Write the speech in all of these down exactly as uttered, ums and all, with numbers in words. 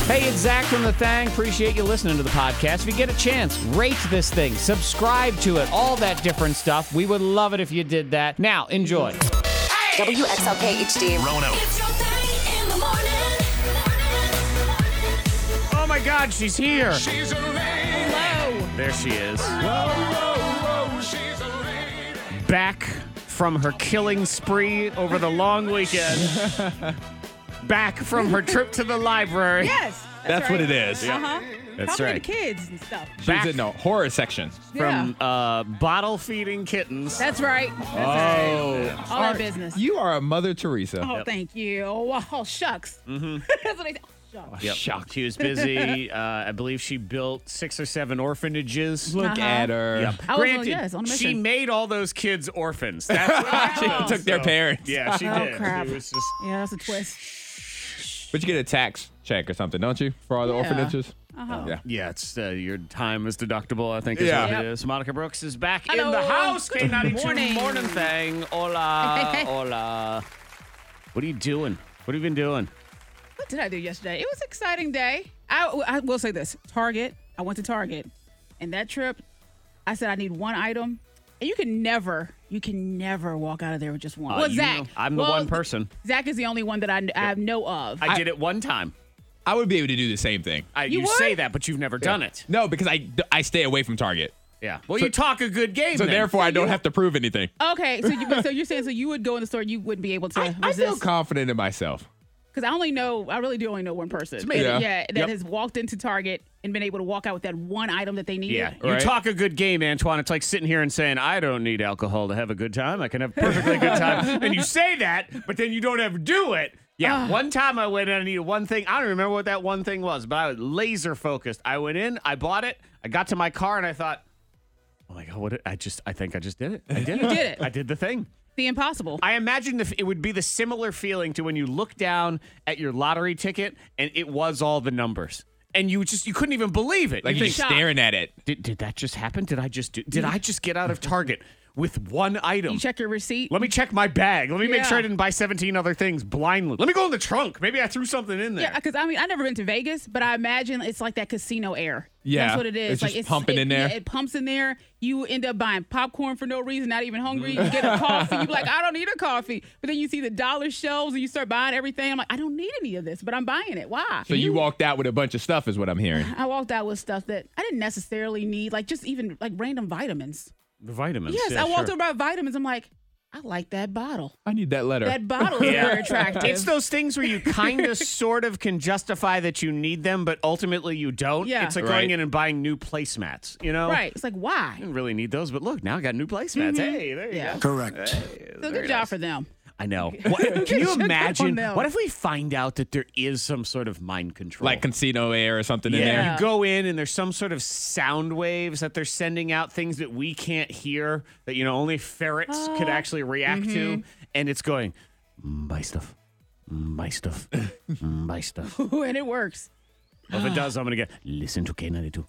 Hey, it's Zach from The Thang. Appreciate you listening to the podcast. If you get a chance, rate this thing, subscribe to it, all that different stuff. We would love it if you did that. Now, enjoy. W X L K H D. Rono. It's your thing in the morning. Oh my God, she's here. She's a lady. Hello. There she is. Whoa, whoa, whoa. She's a lady. Back from her killing spree over the long weekend. Back from her trip to the library. Yes. That's what it is. Uh-huh. That's Talking right. to kids and stuff. She's Back in the horror section. from uh, bottle feeding kittens. That's right. That's right. All that business. You are a Mother Teresa. Oh, thank you. Oh, oh shucks. Mm-hmm. That's what I oh, shucks. Yep. Shocked. She was busy. uh, I believe she built six or seven orphanages. Look Uh-huh. at her. Yep. I was on- Granted, yes, on a she mission. made all those kids orphans. That's what She happened. took their So, parents. Yeah, she Oh, did. crap. It was just, Yeah, that's a twist. But you get a tax check or something, don't you, for all the Yeah. orphanages? Uh-huh. Yeah. yeah, it's uh, your time is deductible, I think is Yeah. what Yep. it is. Monica Brooks is back Hello. in the house. K ninety-two Morning. morning thing. Hola, hola. What are you doing? What have you been doing? What did I do yesterday? It was an exciting day. I, I will say this. Target. I went to Target. And that trip, I said I need one item. And you can never, you can never walk out of there with just one. Uh, well, you Zach. know, I'm the well, one person. Zach is the only one that I, I know of. I, did it one time. I would be able to do the same thing. I, You you would? say that, but you've never done it. No, because I, I stay away from Target. Yeah. Well, So- you talk a good game. So then. therefore, I don't have to prove anything. Okay, so you, so you're saying so you would go in the store, you wouldn't be able to I, I feel resist? confident in myself. Because I only know, I really do only know one person. me. that- Yeah. that Yep. has walked into Target and been able to walk out with that one item that they needed. Yeah, you Right. talk a good game, Antoine. It's like sitting here and saying, I don't need alcohol to have a good time. I can have a perfectly good time. And you say that, but then you don't ever do it. Yeah, one time I went in and I needed one thing. I don't remember what that one thing was, but I was laser focused. I went in, I bought it, I got to my car, and I thought, oh my God, what did, I just, I think I just did it. I did it. You did it. I did the thing. The impossible. I imagine if it would be the similar feeling to when you look down at your lottery ticket and it was all the numbers. And you just, you couldn't even believe it. Like You you're think, just staring at it. did, did that just happen? Did I just do, did I just get out of Target with one item? You check your receipt. Let me check my bag. Let me make Yeah. sure I didn't buy seventeen other things blindly. Let me go in the trunk. Maybe I threw something in there. Yeah, because I mean, I've never been to Vegas, but I imagine it's like that casino air. Yeah, That's what it is. it's like just pumping it, in there. Yeah, it pumps in there. You end up buying popcorn for no reason, not even hungry. You get a coffee. You be like, I don't need a coffee. But then you see the dollar shelves and you start buying everything. I'm like, I don't need any of this, but I'm buying it. Why? So you walked out with a bunch of stuff is what I'm hearing. I walked out with stuff that I didn't necessarily need, like just even like random vitamins. The vitamins. Yes, yeah, I walked sure. over by vitamins. I'm like, I like that bottle. I need that letter. That bottle is Yeah. very attractive. It's those things where you kind of sort of can justify that you need them, but ultimately you don't. Yeah. It's like Right. going in and buying new placemats, you know? right. It's like, why? I didn't really need those, but look, now I got new placemats. Hey, there you Yeah. go. Correct. So good job for them. I know. What, can you Check up imagine? on them. What if we find out that there is some sort of mind control? like casino air or something in Yeah, there. Yeah. you go in and there's some sort of sound waves that they're sending out, things that we can't hear, that, you know, only ferrets could actually react to. And it's going, mm, buy stuff, mm, buy stuff, mm, buy stuff. And it works. Well, if it does, I'm going to get, listen to K ninety-two.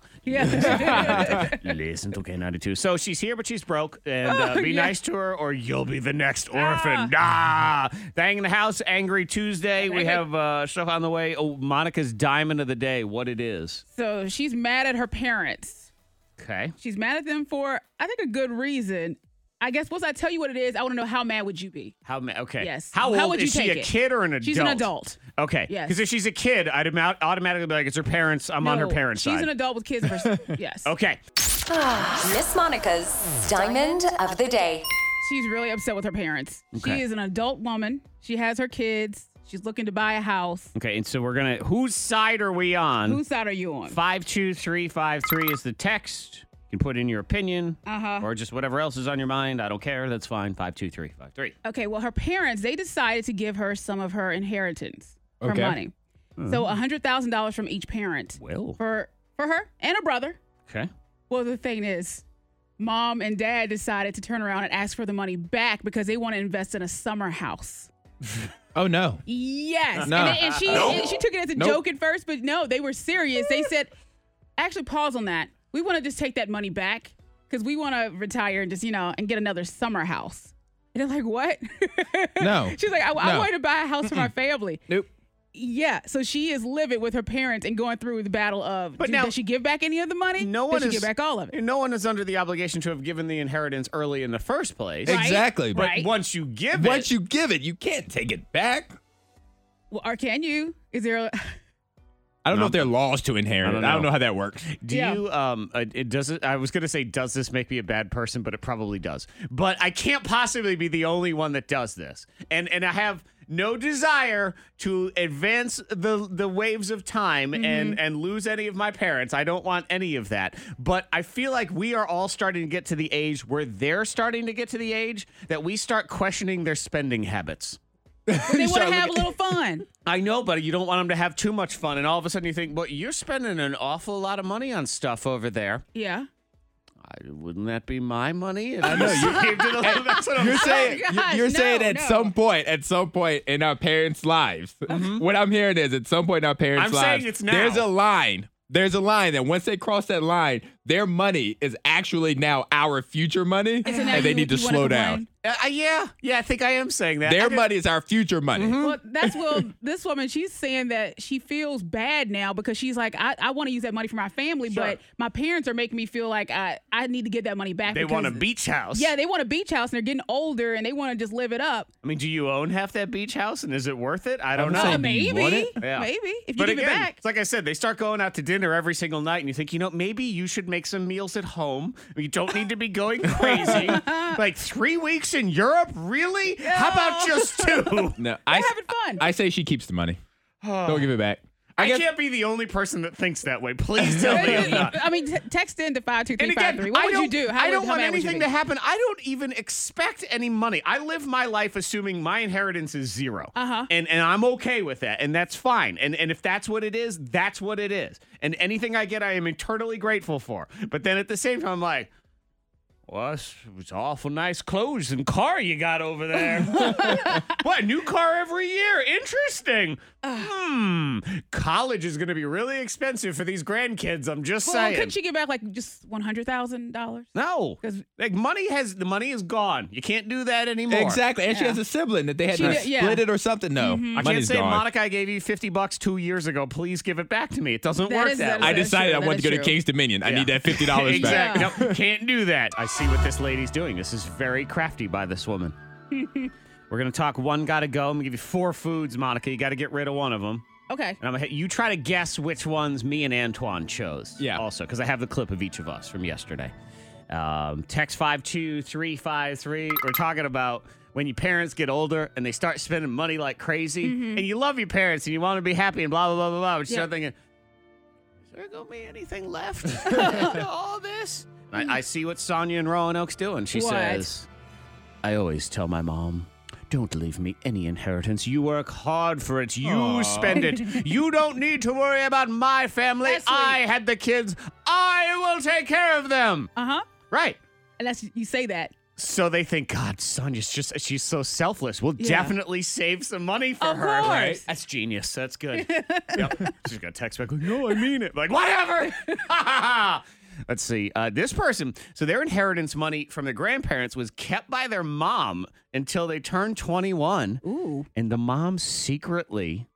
Yeah. Listen to K ninety-two. So she's here, but she's broke. And uh, Oh, be yeah. nice to her or you'll be the next orphan. Ah. Bang in the house, Angry Tuesday. We have uh, stuff on the way. Oh, Monica's diamond of the day, what it is. So she's mad at her parents. Okay. She's mad at them for, I think, a good reason. I guess once I tell you what it is, I want to know how mad would you be? How ma- okay. Yes. How How old would is you she? take A it? kid or an adult? She's an adult. Okay. Yes. Because if she's a kid, I'd am- automatically be like, it's her parents. I'm on her No, parents' she's side. an adult with kids. For, yes. Okay. Miss Monica's Diamond of the Day. She's really upset with her parents. Okay. She is an adult woman. She has her kids. She's looking to buy a house. Okay. And so we're gonna. Whose side are we on? Whose side are you on? Five two three five three is the text. You can put in your opinion, Uh-huh. or just whatever else is on your mind. I don't care. That's fine. Five two three five three. Okay, well, her parents, they decided to give her some of her inheritance, her Okay. money. So one hundred thousand dollars from each parent Well. for, for her and her brother. Okay. Well, the thing is, mom and dad decided to turn around and ask for the money back because they want to invest in a summer house. Oh no. Yes. No. And, and she and she took it as a Nope. joke at first, but no, they were serious. They said, actually, pause on that. We want to just take that money back because we want to retire and just, you know, and get another summer house. And they're like, what? No. She's like, I, I No. want to buy a house for my family. Nope. Yeah, so she is living with her parents and going through the battle of, But do- now- does she give back any of the money? No does one she is give back all of it? No one is under the obligation to have given the inheritance early in the first place. Right. Exactly. But Right. once you give Once it, you give it, you can't take it back. Well, or can you? Is there? A, I don't No. know if there are laws to inherit. I I don't don't, know. know how that works. do Yeah. you? Um, uh, it does. It, I was gonna say, does this make me a bad person? But it probably does. But I can't possibly be the only one that does this. And and I have no desire to advance the the waves of time Mm-hmm. and and lose any of my parents. I don't want any of that. But I feel like we are all starting to get to the age where they're starting to get to the age that we start questioning their spending habits. they want to Start have a looking- little fun. I know, but you don't want them to have too much fun. And all of a sudden you think, well, you're spending an awful lot of money on stuff over there. Yeah. I, wouldn't that be my money? I know you came to the That's what I'm You're saying Oh, gosh, you're saying no, at no. some point, at some point in our parents' lives, what I'm hearing is at some point in our parents' I'm lives, saying it's now. there's a line. There's a line that once they cross that line, their money is actually now our future money, So now and they you- need to you wanna slow complain? down. Uh, yeah, yeah, I think I am saying that. I Their did- money is our future money. Well, that's well. This woman, she's saying that she feels bad now because she's like, I, I want to use that money for my family, Sure. but my parents are making me feel like I, I need to get that money back. They want a because- beach house. Yeah, they want a beach house and they're getting older and they want to just live it up. I mean, do you own half that beach house, and is it worth it? I don't I'm know. saying, Uh, do you maybe, want it? Yeah. maybe if you But give again, it back. it's like I said, they start going out to dinner every single night, and you think, you know, maybe you should make some meals at home. You don't need to be going crazy. Like three weeks in Europe, really? How about just two? No, I, having fun. I say she keeps the money. Don't give it back. I, guess- can't be the only person that thinks that way. Please tell me I'm not. I mean, t- text in to five two And three five again, three. What I would you don't- do? How I would- don't how want mad would you anything be? to happen. I don't even expect any money. I live my life assuming my inheritance is zero. Uh-huh. And and I'm okay with that. And that's fine. And and if that's what it is, that's what it is. And anything I get, I am eternally grateful for. But then at the same time, I'm like, well, it's, it's awful nice clothes and car you got over there. What, new car every year? Interesting. Hmm. College is going to be really expensive for these grandkids. I'm just Well, saying. couldn't she get back like just one hundred thousand dollars? No, 'Cause- like money has the money is gone. You can't do that anymore. Exactly. And she Yeah. has a sibling that they had She to did- yeah. split it or something. No, I money's can't say, gone. Monica, I gave you fifty bucks two years ago. Please give it back to me. It doesn't That work is- that that I way. is- decided true. I That wanted to is go to true. King's Dominion. I Yeah. need that fifty dollars back. Exactly. Yeah. No, can't do that. I see what this lady's doing. This is very crafty by this woman. We're gonna talk one gotta go. I'm gonna give you four foods, Monica. You got to get rid of one of them. Okay. And I'm gonna hit, you try to guess which ones me and Antoine chose. Yeah. Also, because I have the clip of each of us from yesterday. Um, text five two three five three. We're talking about when your parents get older and they start spending money like crazy, and you love your parents and you want to be happy and blah blah blah blah blah. But you Yeah. start thinking, is there gonna be anything left after all this? I, I see what Sonia and Roanoke's doing. She What? says, I always tell my mom, don't leave me any inheritance. You work hard for it. You spend it. You don't need to worry about my family. That's sweet. I had the kids. I will take care of them. Uh huh. Right. And that's you say that. So they think, God, Sonia's just, she's so selfless. We'll Yeah. definitely save some money for Of her. course. Right? That's genius. That's good. Yep. She's going to text back, like, no, I mean it. Like, whatever. Let's see. Uh, this person, so their inheritance money from their grandparents was kept by their mom until they turned twenty-one. Ooh. And the mom secretly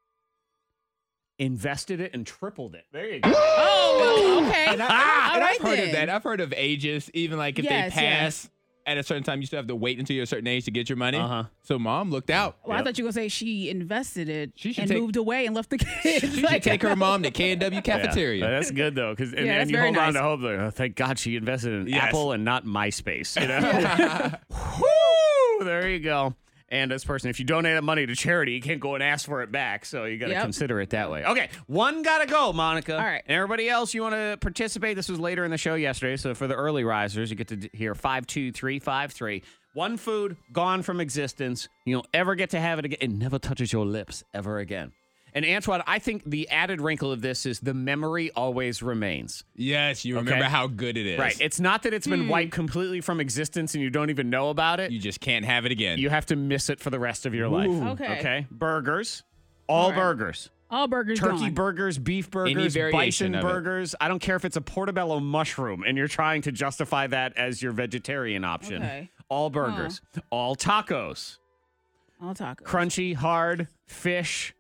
invested it and tripled it. There you go. Oh, okay. And, I, Ah, and all I've right heard of then. that. I've heard of ages, even like if Yes, they yes. pass at a certain time, you still have to wait until you're a certain age to get your money. Uh-huh. So mom looked out. Well, I Yep. thought you were gonna say she invested it She should and take- moved away and left the kids. She should take her mom to K and W cafeteria. Yeah. That's good though, because and, Yeah, and that's you very hold on nice. to hope. Like, oh, thank God she invested in Yes. Apple and not MySpace. You know, Woo! There you go. And this person, if you donate that money to charity, you can't go and ask for it back. So you got to Yep. consider it that way. Okay, one gotta go, Monica. All right. And everybody else, you want to participate? This was later in the show yesterday, so for the early risers, you get to d- hear five two three five three. One food gone from existence. You don't ever get to have it again. It never touches your lips ever again. And Antoine, I think the added wrinkle of this is the memory always remains. Yes, you remember Okay. how good it is. Right. It's not that it's been wiped completely from existence and you don't even know about it. You just can't have it again. You have to miss it for the rest of your life. Okay. Okay. Burgers. All All right. burgers. All burgers Turkey gone. burgers, beef burgers, variation bison of it. burgers. I don't care if it's a portobello mushroom and you're trying to justify that as your vegetarian option. Okay. All burgers. All tacos. All tacos. Crunchy, hard, fish,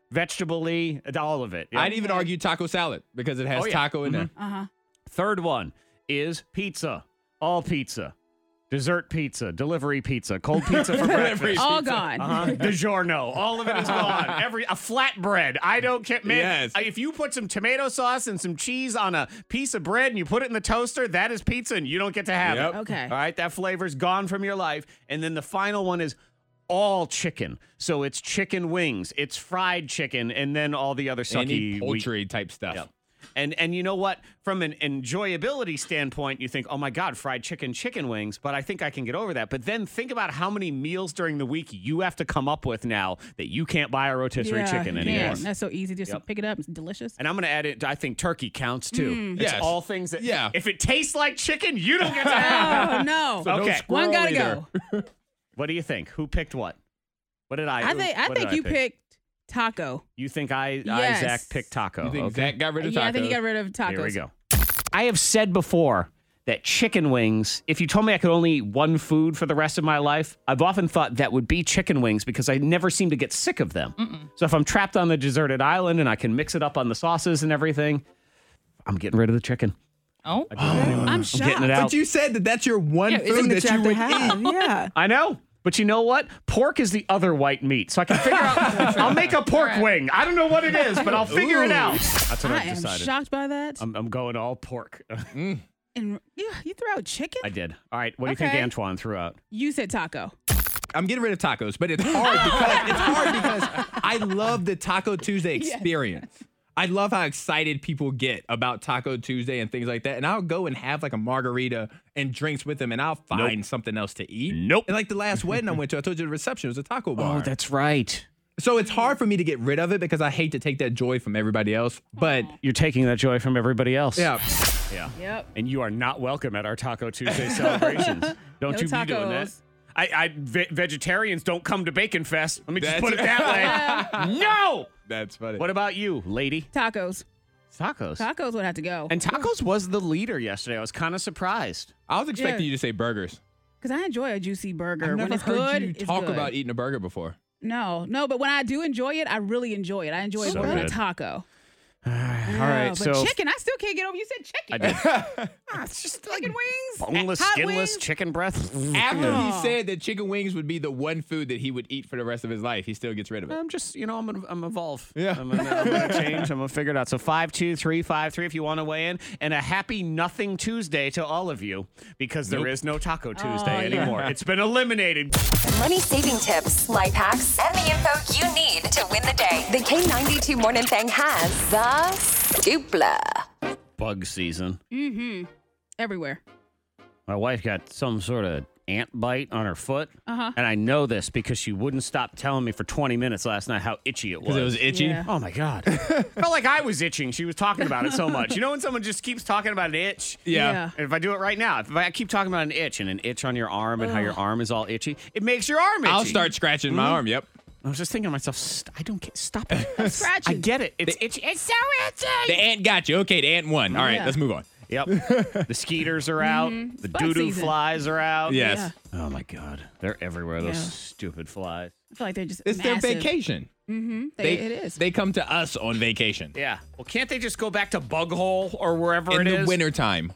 vegetable-y, all of it. Yeah. I'd even argue taco salad because it has Oh, yeah. taco in there. Uh huh. Third one is pizza. All pizza. Dessert pizza, delivery pizza, cold pizza for breakfast. All gone. Uh-huh. DiGiorno. All of it is gone. Every a flatbread. I don't care. Man, Yes. if you put some tomato sauce and some cheese on a piece of bread and you put it in the toaster, that is pizza and you don't get to have Yep. it. Okay. All right, that flavor's gone from your life. And then the final one is all chicken. So it's chicken wings, it's fried chicken, and then all the other sucky Any wheat- poultry type stuff. Yep. And and you know what? From an enjoyability standpoint, you think, oh my God, fried chicken, chicken wings, but I think I can get over that. But then think about how many meals during the week you have to come up with now that you can't buy a rotisserie chicken you anymore. can. That's so easy. Just Yep. pick it up. It's delicious. And I'm going to add it, I think turkey counts too. It's Yes. all things that, Yeah. if it tastes like chicken, you don't get to have it. Oh no. So no Okay. squirrel One gotta either. go. What do you think? Who picked what? What did I I think I what did think you pick? picked taco. You think I, Yes. Isaac picked taco? You think okay. Zach got rid of tacos? Yeah, I think you got rid of tacos. Here we go. I have said before that chicken wings, if you told me I could only eat one food for the rest of my life, I've often thought that would be chicken wings because I never seem to get sick of them. So if I'm trapped on the deserted island and I can mix it up on the sauces and everything, I'm getting rid of the chicken. Oh, I'm shocked. getting it out. But you said that that's your one yeah, food isn't that it you you would have to have? eat. Yeah. I know. But you know what? Pork is the other white meat. So I can figure out. I'll make a pork wing. I don't know what it is, but I'll figure it out. That's what I I've am decided. shocked by that. I'm, I'm going all pork. and you, you threw out chicken? I did. All right. What do you think Okay. Antoine threw out? You said taco. I'm getting rid of tacos, but it's hard because it's hard because I love the Taco Tuesday experience. I love how excited people get about Taco Tuesday and things like that. And I'll go and have like a margarita and drinks with them, and I'll find Nope. something else to eat. Nope. And like the last wedding I went to, I told you the reception was a taco bar. Oh, that's right. So it's hard for me to get rid of it because I hate to take that joy from everybody else. But You're taking that joy from everybody else. yeah, Yeah. Yep. And you are not welcome at our Taco Tuesday celebrations. Don't No you be doing that. tacos. I, I ve- vegetarians don't come to Bacon Fest. Let me just That's- put it that way. No. that's funny. What about you, lady? Tacos. Tacos. Tacos would have to go. And tacos was the leader yesterday. I was kind of surprised. I was expecting Yeah. you to say burgers. Because I enjoy a juicy burger. I've when never it's heard good, you it's talk good. about eating a burger before. No, no, but when I do enjoy it, I really enjoy it. I enjoy it So more than a good. taco. All Yeah, right, but so chicken, I still can't get over. You said chicken. I did. Ah, it's just like Chicken wings, boneless, hot skinless wings. chicken breath. After he Oh. said that chicken wings would be the one food that he would eat for the rest of his life, he still gets rid of it. I'm just, you know, I'm gonna, I'm evolve. Yeah. I'm gonna, I'm gonna change. I'm gonna figure it out. So five two three five three if you want to weigh in, and a happy nothing Tuesday to all of you because there Nope. is no Taco Tuesday yeah. anymore. It's been eliminated. Money saving tips, life hacks, and the info you need to win the day. The K ninety-two Morning Thing has the dupla. Bug season. Everywhere. My wife got some sort of ant bite on her foot, Uh-huh. and I know this because she wouldn't stop telling me for twenty minutes last night how itchy it was. Because it was itchy. Yeah. Oh my God. Felt like I was itching. She was talking about it so much. You know when someone just keeps talking about an itch? Yeah. And if I do it right now, if I keep talking about an itch and an itch on your arm and how your arm is all itchy, it makes your arm itchy. I'll start scratching my arm. Yep. I was just thinking to myself, St- I don't get, stop it. I Scratching. get it. It's itchy. It's so itchy. The ant got you. Okay, the ant won. All right, Yeah. let's move on. Yep. The skeeters are out. The bug doo-doo season. flies are out. Yes. Yeah. Oh my God. They're everywhere, those Yeah. stupid flies. I feel like they're just It's massive. their vacation. Mm-hmm. They, They, it is. They come to us on vacation Yeah. Well, can't they just go back to Bug Hole or wherever in it the is? wintertime.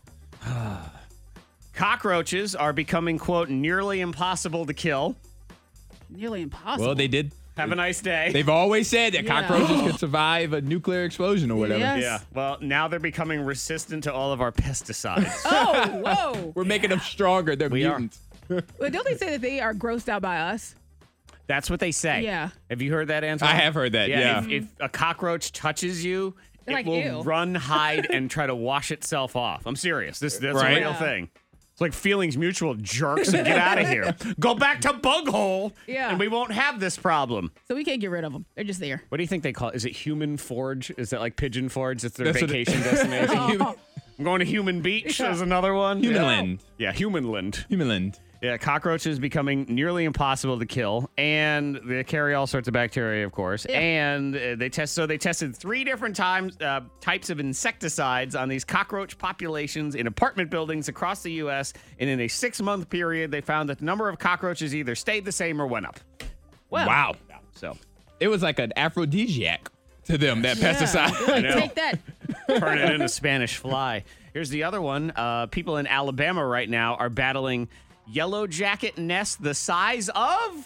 Cockroaches are becoming, quote, nearly impossible to kill. Nearly impossible. Well, they did. Have a nice day. They've always said that Yeah. cockroaches could survive a nuclear explosion or whatever. Yes. Yeah. Well, now they're becoming resistant to all of our pesticides. Oh, whoa. We're making them stronger. They're We are. mutants. Well, don't they say that they are grossed out by us? That's what they say. Yeah. Have you heard that, Antoine? I have heard that, yeah. If, if a cockroach touches you, They're it like, will "Ew." run, hide, and try to wash itself off. I'm serious. This that's Right. a real Yeah. thing. It's like feelings mutual jerks and get out of here. Go back to Bug Hole, Yeah. and we won't have this problem. So we can't get rid of them. They're just there. What do you think they call it? Is it Human Forge? Is that like Pigeon Forge? It's their That's what it- vacation destination. Oh. I'm going to Human Beach. There's another one. Humanland. Yeah, Humanland. Humanland. Yeah, cockroaches becoming nearly impossible to kill, and they carry all sorts of bacteria, of course. Yeah. And uh, they test. So they tested three different times uh, types of insecticides on these cockroach populations in apartment buildings across the U S. And in a six-month period, they found that the number of cockroaches either stayed the same or went up. Well, Wow. So It was like an aphrodisiac to them, that Yeah. pesticide. Like, know. take that. Turn it into Spanish fly. Here's the other one. Uh, people in Alabama right now are battling yellow jacket nests the size of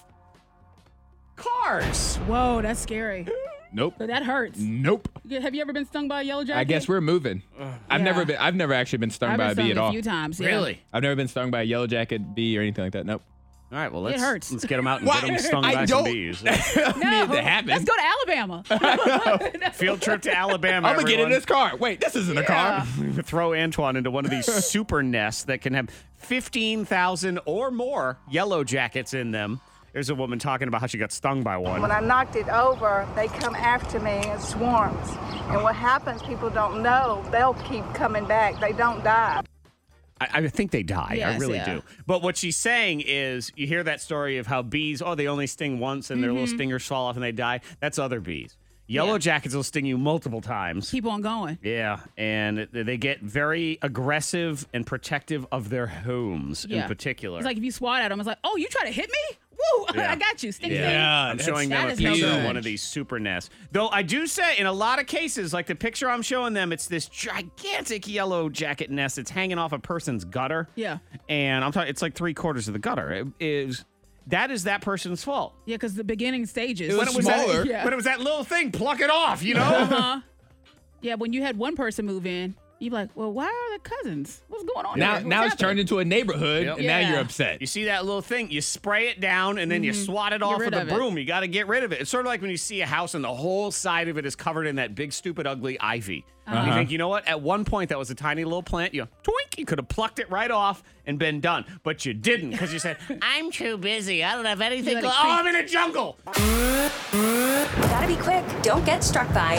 cars. Whoa, that's scary. Nope. But that hurts. Nope. Have you ever been stung by a yellow jacket? I guess we're moving. I've Yeah. never been. I've never actually been stung I've by been a bee stung at all. a few times. Yeah. Really? I've never been stung by a yellow jacket, bee, or anything like that. Nope. All right, well, let's, hurts. let's get them out and Why? get them stung I by some don't- bees. No, Need to happen. let's go to Alabama. Field trip to Alabama. I'm gonna get in everyone. this car. Wait, this isn't a car. Throw Antoine into one of these super nests that can have fifteen thousand or more yellow jackets in them. There's a woman talking about how she got stung by one. When I knocked it over, they come after me in swarms. And what happens, people don't know, they'll keep coming back. They don't die. I, I think they die. I Yes, really yeah. do. But what she's saying is, you hear that story of how bees, oh, they only sting once and their little stingers fall off and they die. That's other bees. Yellow Yeah. jackets will sting you multiple times. Keep on going. Yeah, and it- they get very aggressive and protective of their homes Yeah. in particular. It's like if you swat at them, it's like, oh, you try to hit me? Woo! Yeah. I got you. Sting, Yeah, sting. I'm showing them that a is no picture of good. one of these super nests. Though I do say, in a lot of cases, like the picture I'm showing them, it's this gigantic yellow jacket nest. It's hanging off a person's gutter. Yeah. And I'm talking, it's like three quarters of the gutter. It is that is that person's fault. Yeah, because the beginning stages. It was When it was smaller. That, Yeah. When it was that little thing, pluck it off, you know? Uh-huh. Yeah, when you had one person move in, you'd be like, well, why are the cousins? What's going on Now, here? What's now it's happening? turned into a neighborhood, Yep. and now Yeah. you're upset. You see that little thing, you spray it down and then you swat it off rid with a of it. broom. You got to get rid of it. It's sort of like when you see a house and the whole side of it is covered in that big, stupid, ugly ivy. You think, you know what? At one point, that was a tiny little plant. You twink, you could have plucked it right off and been done. But you didn't because you said, I'm too busy. I don't have anything. let Go- it oh, creep. I'm in a jungle. Gotta be quick. Don't get struck by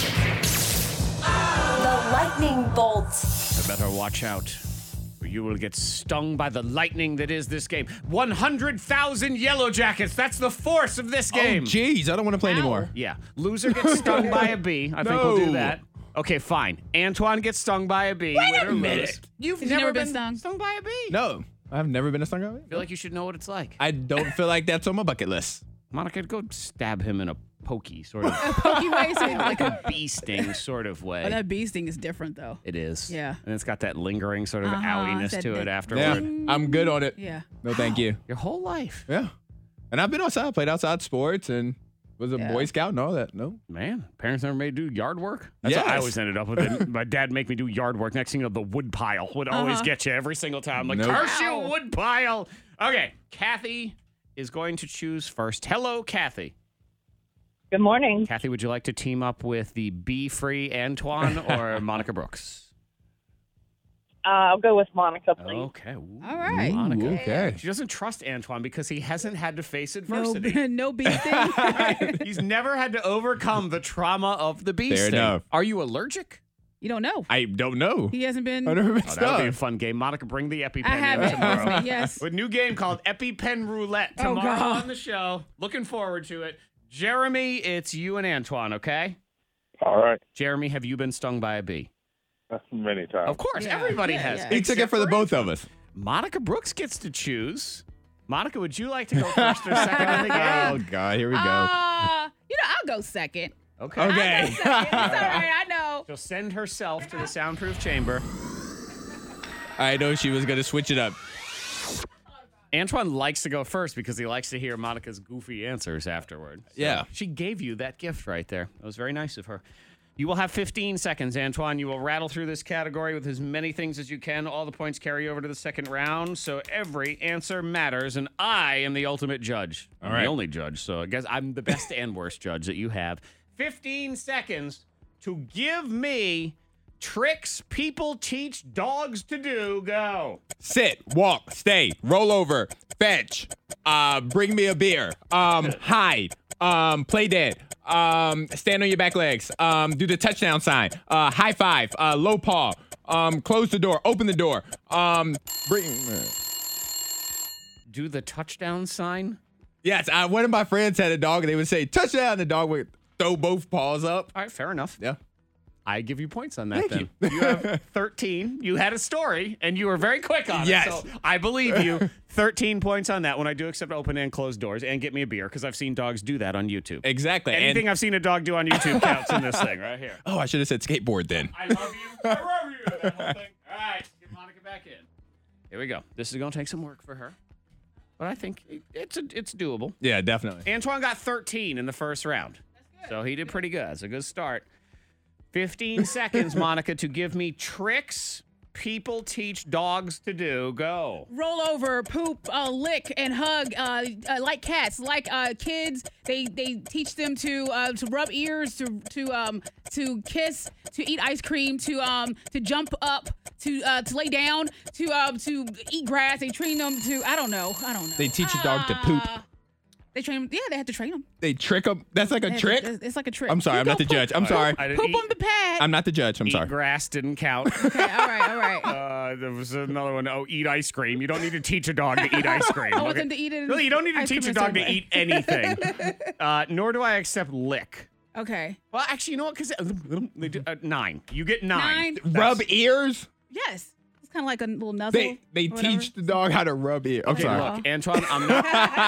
the lightning bolt. I better watch out, or you will get stung by the lightning that is this game. one hundred thousand yellow jackets. That's the force of this game. Oh, jeez, I don't want to play anymore. Yeah. Loser gets stung by a bee. I think we'll do No. that. Okay, fine. Antoine gets stung by a bee. Wait Win a or minute. lose. You've You've never, never been, been stung? by a bee. No, I've never been a stung by a bee. I feel like you should know what it's like. I don't feel like that's on my bucket list. Monica, go stab him in a pokey sort of, Pokey way, so it's like like a bee sting sort of way. Oh, that bee sting is different, though. It is. Yeah. And it's got that lingering sort of Uh-huh, outiness that- to it that- afterward. Yeah, I'm good on it. Yeah. No, thank you. Your whole life. Yeah, and I've been outside, played outside sports, and was a Yeah. Boy Scout and all that. No, Man, parents never made do yard work. That's what I Yes. always ended up with. It. My dad make me do yard work. Next thing you know, the wood pile would always Uh-huh. get you every single time. I'm like, Nope. curse you, Ow. wood pile. Okay, Kathy is going to choose first. Hello, Kathy. Good morning. Kathy, would you like to team up with the bee-free Antoine or Monica Brooks? Uh, I'll go with Monica, please. Okay. Ooh, All right. Monica. Ooh, okay. She doesn't trust Antoine because he hasn't had to face No, adversity. no bee sting. He's never had to overcome the trauma of the bee Fair sting. enough. Are you allergic? You don't know. I don't know. He hasn't been. I've never been Oh, that would be a stung. fun game. Monica, bring the EpiPen I have in it. tomorrow. Trust me, yes. With a new game called EpiPen Roulette Oh, tomorrow God. on the show. Looking forward to it. Jeremy, it's you and Antoine, okay? All right. Jeremy, have you been stung by a bee? Many times. Of course, Yeah, everybody yeah, has. yeah. He took it for the both of us. Monica Brooks gets to choose. Monica, would you like to go first or second in the game? Oh God, here we go. Uh, you know, I'll go second. Okay. Okay. I'll go second. It's all right. I know. She'll send herself to the soundproof chamber. I know she was gonna switch it up. Antoine likes to go first because he likes to hear Monica's goofy answers afterward. So Yeah. She gave you that gift right there. That was very nice of her. You will have fifteen seconds, Antoine. You will rattle through this category with as many things as you can. All the points carry over to the second round, so every answer matters, and I am the ultimate judge. I'm right. the only judge, so I guess I'm the best and worst judge that you have. fifteen seconds to give me tricks people teach dogs to do. Go. Sit, walk, stay, roll over, fetch, uh, bring me a beer, um, hide, um, play dead, um, stand on your back legs, um, do the touchdown sign, uh, high five, uh, low paw, um, close the door, open the door, um, bring. Do the touchdown sign. Yes, I, one of my friends had a dog and they would say touchdown, and the dog would throw both paws up. All right, fair enough. Yeah. I give you points on that. Thank then. you. You have thirteen. You had a story, and you were very quick on Yes. it. So I believe you. thirteen points on that one. I do accept open and closed doors, and get me a beer because I've seen dogs do that on YouTube. Exactly. Anything And, I've seen a dog do on YouTube counts in this thing right here. oh, I should have said skateboard then. I love you. I love you. That whole thing. All right, get Monica back in. Here we go. This is going to take some work for her, but I think it's a, it's doable. Yeah, definitely. Antoine got thirteen in the first round. So he did pretty good. It's a good start. fifteen seconds, Monica, to give me tricks people teach dogs to do. Go. Roll over, poop, uh, lick, and hug. Uh, uh, like cats, like uh, kids, they they teach them to uh, to rub ears, to to um to kiss, to eat ice cream, to um to jump up, to uh, to lay down, to um to eat grass. They train them to I don't know, I don't know. They teach a dog to poop. Uh, They train them. Yeah, they have to train them. They trick them. That's like a They- trick? It's, it's like a trick. I'm sorry, You I'm go not the poop, judge. I'm sorry. I didn't Poop eat, on the pad. I'm not the judge. I'm eat sorry. grass didn't count. Okay, all right, all right. Uh, there was another one. Oh, eat ice cream. You don't need to teach a dog to eat ice cream. I want them to eat it in Really, you don't need to ice teach a cream dog to in some way. eat anything. uh, nor do I accept lick. Okay. Well, actually, you know what? Because uh, nine. You get nine. Nine. Rub ears? Yes. It's kind of like a little nuzzle. They they or whatever. teach the dog how to rub ears. I'm Okay, sorry. look, Antoine, I'm not.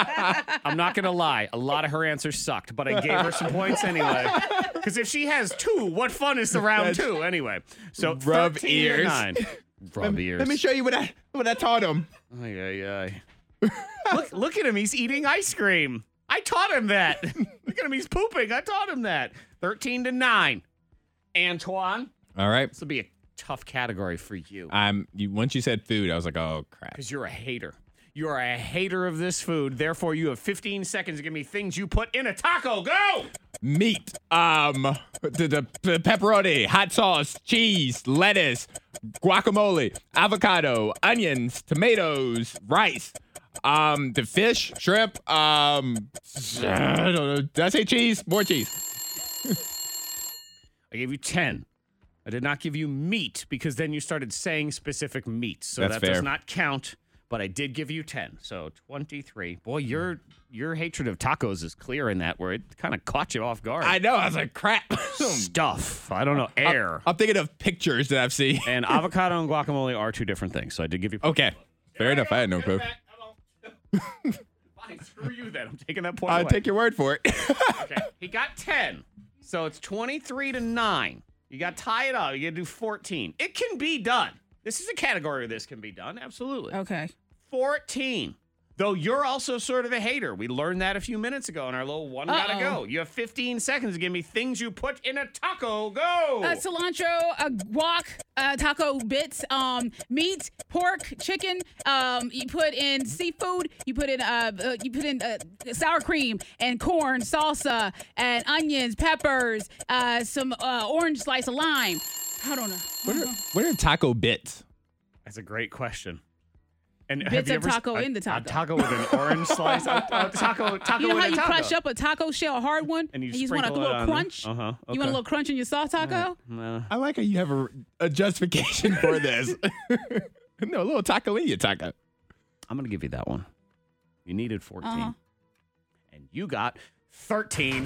I'm not gonna lie. A lot of her answers sucked, but I gave her some points anyway. Because if she has two, what fun is the round two anyway? So Rub thirteen to ears. nine. Rub ears. Let me show you what I what I taught him. Ay, ay, ay. look, look at him. He's eating ice cream. I taught him that. Look at him. He's pooping. I taught him that. thirteen to nine. Antoine, All right. this will be a tough category for you I'm you once you said food, I was like, oh crap. because you're a hater. You are a hater of this food. Therefore, you have fifteen seconds to give me things you put in a taco. Go! Meat, um, the, the, the pepperoni, hot sauce, cheese, lettuce, guacamole, avocado, onions, tomatoes, rice, um, the fish, shrimp, um, I don't know. Did I say cheese? More cheese. I gave you ten. I did not give you meat because then you started saying specific meats. So That's that fair. does not count, but I did give you ten. So twenty-three. Boy, your your hatred of tacos is clear in that where it kind of caught you off guard. I know. I was like, crap. Stuff. I don't know. Air. I'm thinking of pictures that I've seen. and avocado and guacamole are two different things. So I did give you Okay. Fair enough. I had no clue. Fine, screw you then. I'm taking that point I'll away. take your word for it. Okay. He got ten. So it's twenty-three to nine. You got to tie it up. You got to do fourteen. It can be done. This is a category where this can be done. Absolutely. Okay. fourteen. Though you're also sort of a hater. We learned that a few minutes ago in our little one gotta Uh-oh. go. You have fifteen seconds to give me things you put in a taco. Go. Uh, cilantro, uh, guac, uh, taco bits, um, meat, pork, chicken. Um, you put in seafood. You put in uh, uh you put in uh, sour cream and corn, salsa, and onions, peppers, uh, some uh, orange slice of lime. I don't know. What are, what are taco bits? That's a great question. And Bits have you of ever, taco a, in the taco. A taco with an orange slice. A, a taco, taco You know with how a you taco. crush up a taco shell, a hard one, And you just want a sprinkle it little on crunch. there. Uh-huh. You want Okay. a little crunch in your soft taco? Uh, I like how you have a, a justification for this. No, a little taco in your taco. I'm going to give you that one. You needed fourteen. Uh-huh. And you got thirteen.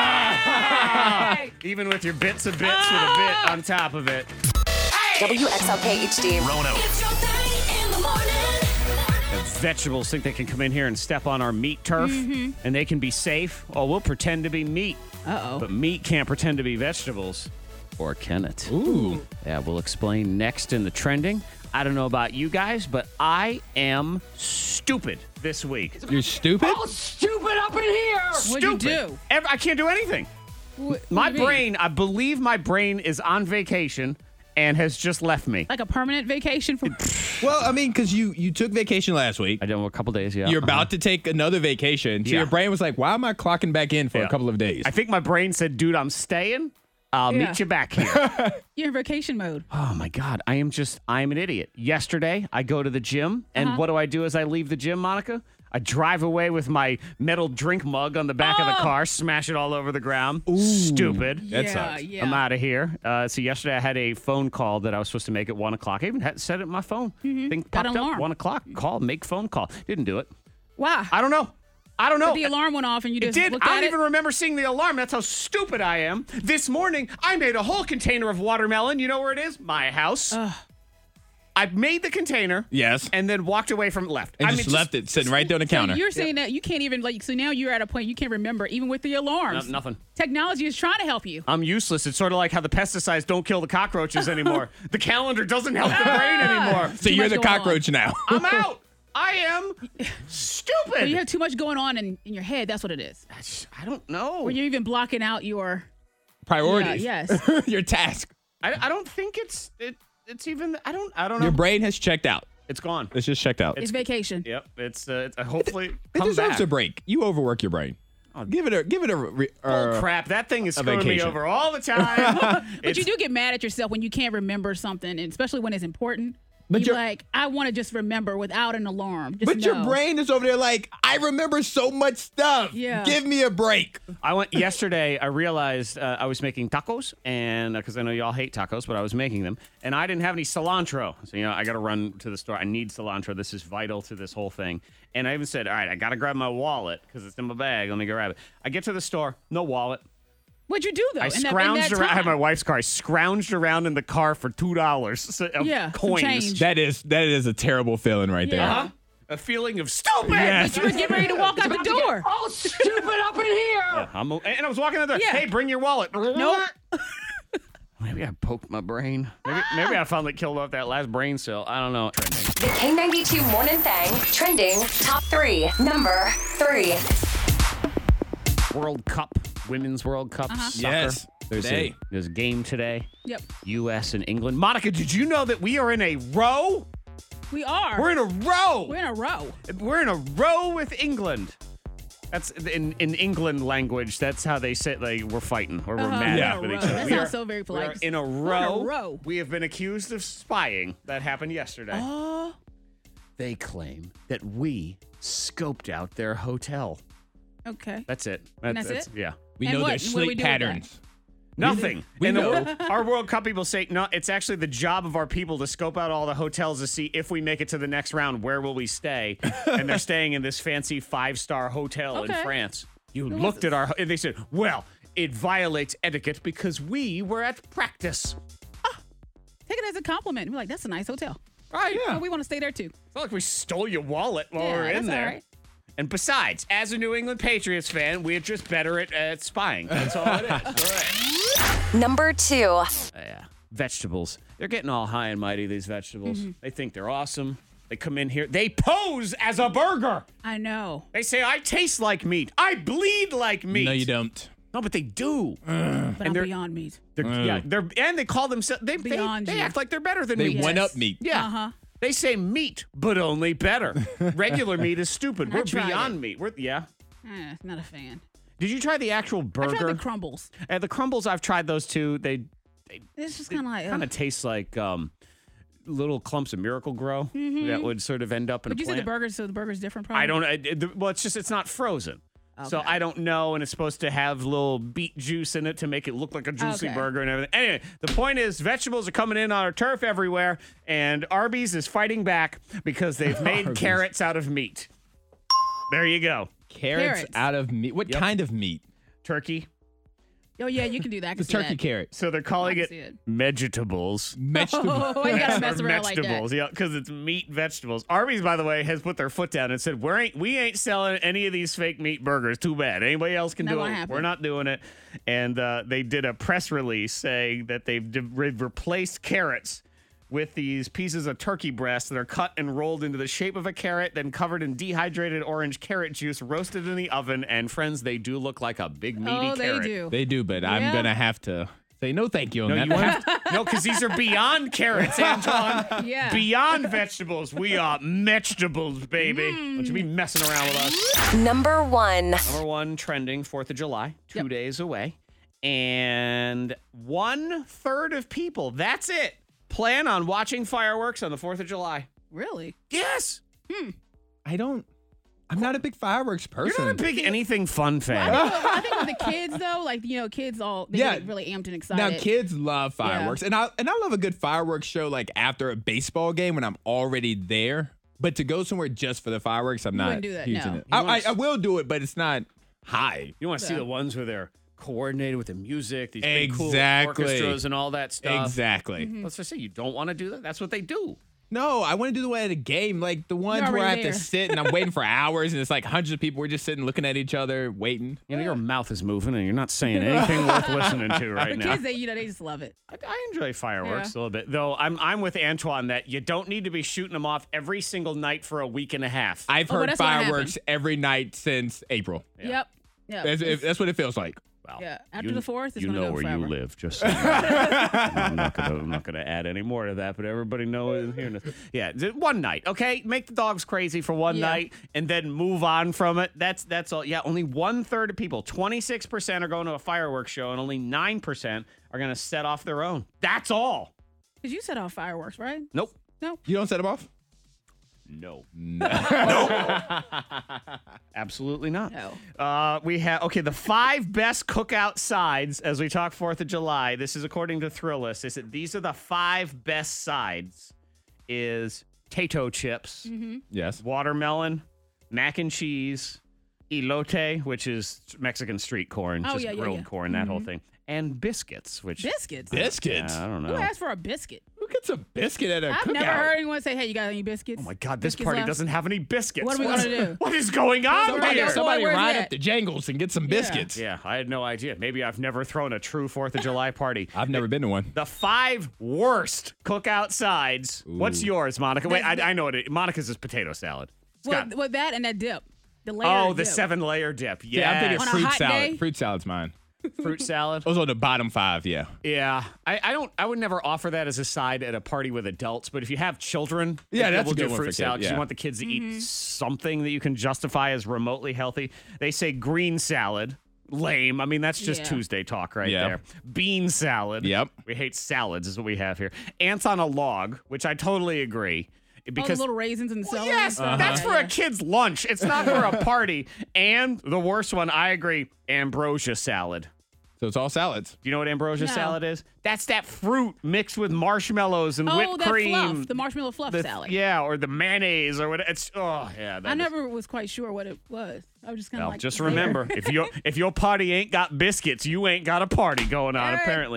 Ah! Even with your bits of bits with a bit on top of it. W X L K H D. Rono. It's your thing in the morning. If vegetables think they can come in here and step on our meat turf and they can be safe, oh, we'll pretend to be meat. Uh-oh. But meat can't pretend to be vegetables. Or can it? Ooh. Yeah, we'll explain next in the trending. I don't know about you guys, but I am stupid this week. You're stupid? What'd you do? Ev- I can't do anything. What- My what do you mean? brain, I believe my brain is on vacation and has just left me. Like a permanent vacation for. Well, I mean, because you, you took vacation last week. I did a couple days, yeah. You're Uh-huh. about to take another vacation. So Yeah. your brain was like, why am I clocking back in for Yeah. a couple of days? I think my brain said, dude, I'm staying. I'll Yeah. meet you back here. You're in vacation mode. Oh my God. I am just, I am an idiot. Yesterday, I go to the gym, and Uh-huh. what do I do as I leave the gym, Monica? I drive away with my metal drink mug on the back of the Oh. car, smash it all over the ground. Stupid. That yeah, sucks. yeah. I'm out of here. Uh, so yesterday I had a phone call that I was supposed to make at one o'clock. I even had set it in my phone. Thing Mm-hmm. Got popped an up, alarm. one o'clock. Call, make phone call. Didn't do it. Why? I don't know. I don't know. But the alarm went off and you It just did. looked I at don't it. even remember seeing the alarm. That's how stupid I am. This morning, I made a whole container of watermelon. You know where it is? My house. Ugh. I made the container. Yes. And then walked away from it, left. And I just mean, left it sitting right there on the So counter. you're saying that you can't even like. So now you're at a point you can't remember even with the alarms. No, nothing. Technology is trying to help you. I'm useless. It's sort of like how the pesticides don't kill the cockroaches anymore. The calendar doesn't help the brain anymore. so Too you're much the going on. cockroach now. I'm out. I am stupid. When you have too much going on in, in your head, that's what it is. I don't know. Or you're even blocking out your Priorities. Yeah, yes. Your task. I, I don't think it's it. It's even. I don't. I don't know. Your brain has checked out. It's gone. It's just checked out. It's vacation. Yep. It's. Uh, it's uh, hopefully It come deserves back. a break. You overwork your brain. give it a give it a. Re, Oh uh, crap! That thing is a screwing me vacation. over all the time. But you do get mad at yourself when you can't remember something, and especially when it's important. But You're you're- like, I want to just remember without an alarm. Just But your know. brain is over there like, I remember so much stuff. Yeah. Give me a break. I went yesterday. I realized uh, I was making tacos, and because I know y'all hate tacos, but I was making them, and I didn't have any cilantro. So you know, I got to run to the store. I need cilantro. This is vital to this whole thing. And I even said, all right, I got to grab my wallet because it's in my bag. Let me go grab it. I get to the store, no wallet. What'd you do though? I in that- in scrounged that around. I had my time? wife's car. I scrounged around in the car for two dollars of Yeah, some coins. change. That is that is a terrible feeling right there. Yeah. Huh? A feeling of stupid. Yes. You were getting ready to walk out the door. all stupid up in here. I'm, and I was walking out there. Yeah. Hey, bring your wallet. Nope. Maybe I poked my brain. Maybe, maybe I finally killed off that last brain cell. I don't know. The K ninety-two Morning Thang trending top three. Number three. World Cup, Women's World Cup. Uh-huh. Soccer. Yes. There's Today. a, there's a game today. Yep. U S and England. Monica, did you know that we are in a row? We are. We're in a row. We're in a row. We're in a row with England. That's in, in England language. That's how they say like we're fighting or we're Uh-huh. mad Yeah. with We're each in a other. row. That We sounds are- so very we are polite. in a We're in a row. row. We have been accused of spying. That happened yesterday. Oh. They claim that we scoped out their hotel. Okay. That's it. And that's it? Yeah. We And know what- their what do we sleep do with that? patterns. Nothing. We and the know. World- our World Cup people say, no, it's actually the job of our people to scope out all the hotels to see if we make it to the next round, where will we stay? And they're staying in this fancy five-star hotel in Okay. France. You looked at our, and they said, well, it violates etiquette because we were at practice. Take it as a compliment. We're like, that's a nice hotel. Right. Oh, we want to stay there too. It's not like we stole your wallet while Yeah, we were in that's all there. right. And besides, as a New England Patriots fan, we're just better at, at spying. That's all it is. All right. Number two. Yeah. Vegetables. They're getting all high and mighty, these vegetables. Mm-hmm. They think they're awesome. They come in here. They pose as a burger. I know. They say, I taste like meat. I bleed like meat. No, you don't. No, but they do. But I'm they're- beyond meat. They're, Yeah, they're and they call themselves, they, they, Beyond they you. act like they're better than They meat. one Yes. up meat. Yeah. Uh-huh. They say meat, but only better. Regular meat is stupid. I We're tried beyond it. meat. We're yeah. Eh, not a fan. Did you try the actual I burger? tried the crumbles. Uh, the crumbles, I've tried those too. They It's just kind of like, kind ugh. of taste like um, little clumps of Miracle Grow that would sort of end up in But a you said the plant. burgers, so the burger's different probably? I don't. I, the, well, it's just it's not frozen. So Okay. I don't know, and it's supposed to have little beet juice in it to make it look like a juicy Okay. burger and everything. Anyway, the point is, vegetables are coming in on our turf everywhere, and Arby's is fighting back because they've made Arby's. carrots out of meat. There you go, Carrots, Carrots. out of meat. What Yep. kind of meat? turkey. Oh, yeah, you can do that. I can The see turkey that. carrot. So they're calling I it, see it. vegetables. Vegetable. Oh, you gotta Or mess around like that. vegetables, yeah, because it's meat vegetables. Arby's, by the way, has put their foot down and said, "We ain't we ain't selling any of these fake meat burgers. Too bad. Anybody else can Not do gonna it. happen. We're not doing it." And uh, they did a press release saying that they've de- re- replaced carrots with these pieces of turkey breast that are cut and rolled into the shape of a carrot, then covered in dehydrated orange carrot juice, roasted in the oven. And friends, they do look like a big meaty Oh, they carrot. do. They do, but I'm Yeah. going to have to say no thank you on No, that you one. have to, no, because these are beyond carrots, Antoine. Yeah. Beyond vegetables. We are vegetables, baby. Mm. Don't you be messing around with us. Number one. Number one trending, fourth of July, two Yep. days away. And one third of people, that's it, plan on watching fireworks on the fourth of July. Really? Yes. I don't. I'm not a big fireworks person. You're not a big anything fun fan. I think, I think with the kids, though, like, you know, kids all, they Yeah. get really amped and excited. Now kids love fireworks, Yeah. and I and I love a good fireworks show like after a baseball game when I'm already there. But to go somewhere just for the fireworks, I'm not wouldn't do that, huge no. in it. You I, wanna I, s- I will do it, but it's not high. You want to see Yeah. the ones where they're coordinated with the music, these big cool Exactly. orchestras and all that stuff. Exactly. Let's just say you don't want to do that. That's what they do. No, I want to do the one at a game, like the ones You're where I have already to there. sit and I'm waiting for hours, and it's like hundreds of people. We're just sitting, looking at each other, waiting. You know, your mouth is moving and you're not saying anything worth listening to right The now. kids, they you know, they just love it. I, I enjoy fireworks Yeah. a little bit, though. I'm I'm with Antoine that you don't need to be shooting them off every single night for a week and a half. I've Oh, but heard that's what fireworks every night since April. Yep. Yep. That's, if- that's what it feels like. Well, Yeah, after you- the fourth, it's you gonna know go where forever. you live. Just so you know. I'm not gonna I'm not gonna add any more to that, but everybody knows here. Yeah, th- one night, okay. Make the dogs crazy for one Yeah. night, and then move on from it. That's that's all. Yeah, only one third of people, twenty-six percent, are going to a fireworks show, and only nine percent are going to set off their own. That's all. Because you set off fireworks, right? Nope. No. You don't set them off? No. Absolutely not. No. Uh, we have, okay, the five best cookout sides as we talk fourth of July. This is according to Thrillist. They said these are the five best sides is potato chips, Yes. watermelon, mac and cheese, elote, which is Mexican street corn, Oh, just yeah, yeah, grilled yeah. corn, that whole thing, and biscuits, which Biscuits. Biscuits. I don't Who know. asked for a biscuit? Who gets a biscuit at a I've cookout? never heard anyone say, "Hey, you got any biscuits?" Oh my God, this Biscuits party left? doesn't have any biscuits. What are we What's- gonna do? What is going on Somebody, here? somebody Where's ride that? up to Jangles and get some biscuits. Yeah, I had no idea. Maybe I've never thrown a true fourth of July party. I've never been to one. The five worst cookout sides. What's yours, Monica? Wait, That's- I, I know it. Monica's is potato salad. It's With, got- with that and that dip, the layer. oh, the dip. seven layer dip. Yeah, Yeah, I'm thinking On a fruit hot salad. day? Fruit salad's mine. fruit salad. Those are the bottom five, yeah. Yeah, I, I don't. I would never offer that as a side at a party with adults. But if you have children, Yeah, maybe that's we'll a good do one fruit for kids, salad 'cause yeah. you want the kids to Mm-hmm. eat something that you can justify as remotely healthy. They say green salad. Lame. I mean, that's just Yeah. Tuesday talk right Yeah. there. Bean salad. Yep. We hate salads, is what we have here. Ants on a log, which I totally agree. All Because the little raisins and celery. yes, Uh-huh. that's for a kid's lunch. It's not for a party. And the worst one, I agree, ambrosia salad. So it's all salads. Do you know what ambrosia No. salad is? That's that fruit mixed with marshmallows and Oh, whipped that cream. fluff, the marshmallow fluff The- salad. Yeah, or the mayonnaise or what. It's oh yeah. that I is- never was quite sure what it was. I was just kind of Well, like. just there. remember, if your if your party ain't got biscuits, you ain't got a party going on. All right. Apparently.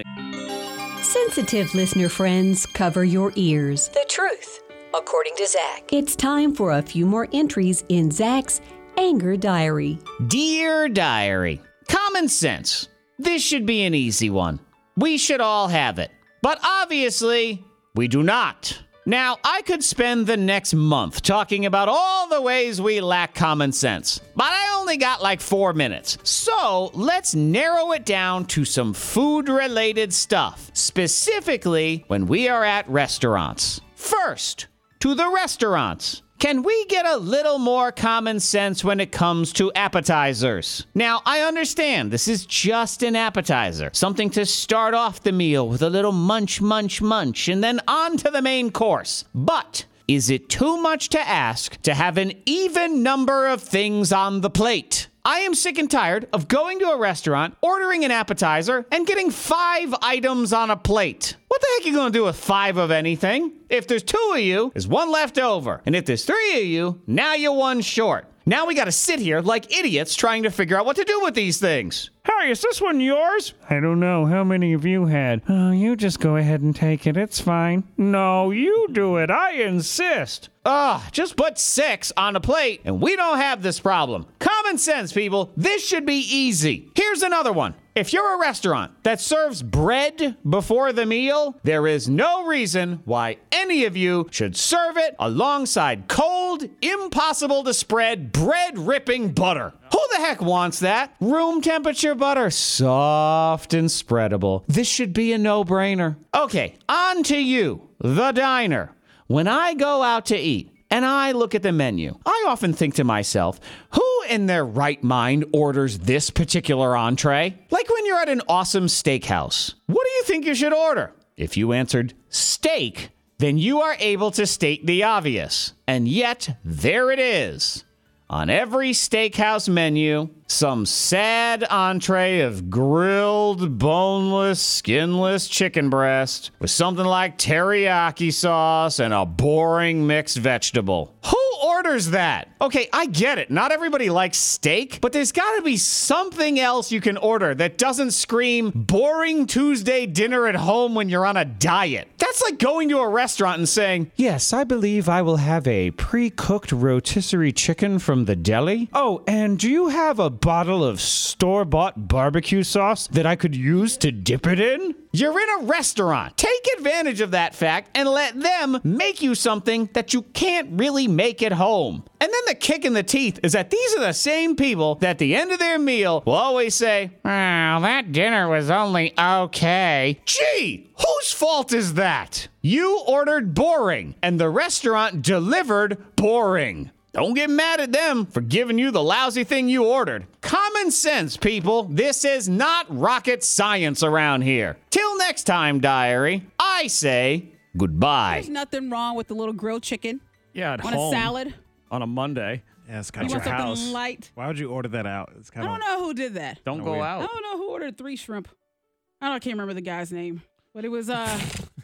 Sensitive listener friends, cover your ears. The truth, according to Zach. It's time for a few more entries in Zach's Anger Diary. Dear Diary, common sense. This should be an easy one. We should all have it. But obviously, we do not. Now, I could spend the next month talking about all the ways we lack common sense, but I only got like four minutes. So let's narrow it down to some food-related stuff, specifically when we are at restaurants. First, to the restaurants. Can we get a little more common sense when it comes to appetizers? Now, I understand this is just an appetizer, something to start off the meal with a little munch, munch, munch, and then on to the main course. But is it too much to ask to have an even number of things on the plate? I am sick and tired of going to a restaurant, ordering an appetizer, and getting five items on a plate. What the heck are you going to do with five of anything? If there's two of you, there's one left over. And if there's three of you, now you're one short. Now we got to sit here like idiots trying to figure out what to do with these things. Hey, is this one yours? I don't know. How many have you had? Oh, you just go ahead and take it. It's fine. No, you do it. I insist. Ugh, just put six on a plate and we don't have this problem. Common sense, people. This should be easy. Here's another one. If you're a restaurant that serves bread before the meal, there is no reason why any of you should serve it alongside cold, impossible to spread, bread-ripping butter. Who the heck wants that? Room temperature butter, soft and spreadable. This should be a no-brainer. Okay, on to you, the diner. When I go out to eat and I look at the menu, I often think to myself, who in their right mind orders this particular entree? Like when you're at an awesome steakhouse, what do you think you should order? If you answered steak, then you are able to state the obvious. And yet, there it is. On every steakhouse menu, some sad entree of grilled, boneless, skinless chicken breast with something like teriyaki sauce and a boring mixed vegetable. Who orders that? Okay, I get it. Not everybody likes steak, but there's got to be something else you can order that doesn't scream boring Tuesday dinner at home when you're on a diet. That's like going to a restaurant and saying, "Yes, I believe I will have a pre-cooked rotisserie chicken from the deli. Oh, and do you have a bottle of store-bought barbecue sauce that I could use to dip it in?" You're in a restaurant. Take advantage of that fact and let them make you something that you can't really make at home. And then the kick in the teeth is that these are the same people that at the end of their meal will always say, "Well, that dinner was only okay." Gee, whose fault is that? You ordered boring, and the restaurant delivered boring. Don't get mad at them for giving you the lousy thing you ordered. Common sense, people. This is not rocket science around here. Till next time, diary, I say goodbye. There's nothing wrong with the little grilled chicken Yeah, at on home a salad. on a Monday. Yeah, it's You kind want of your something house. light? Why would you order that out? It's I kind don't of. know who did that. Don't No go weird. I out. don't know who ordered three shrimp. I don't I can't remember the guy's name, but it was uh.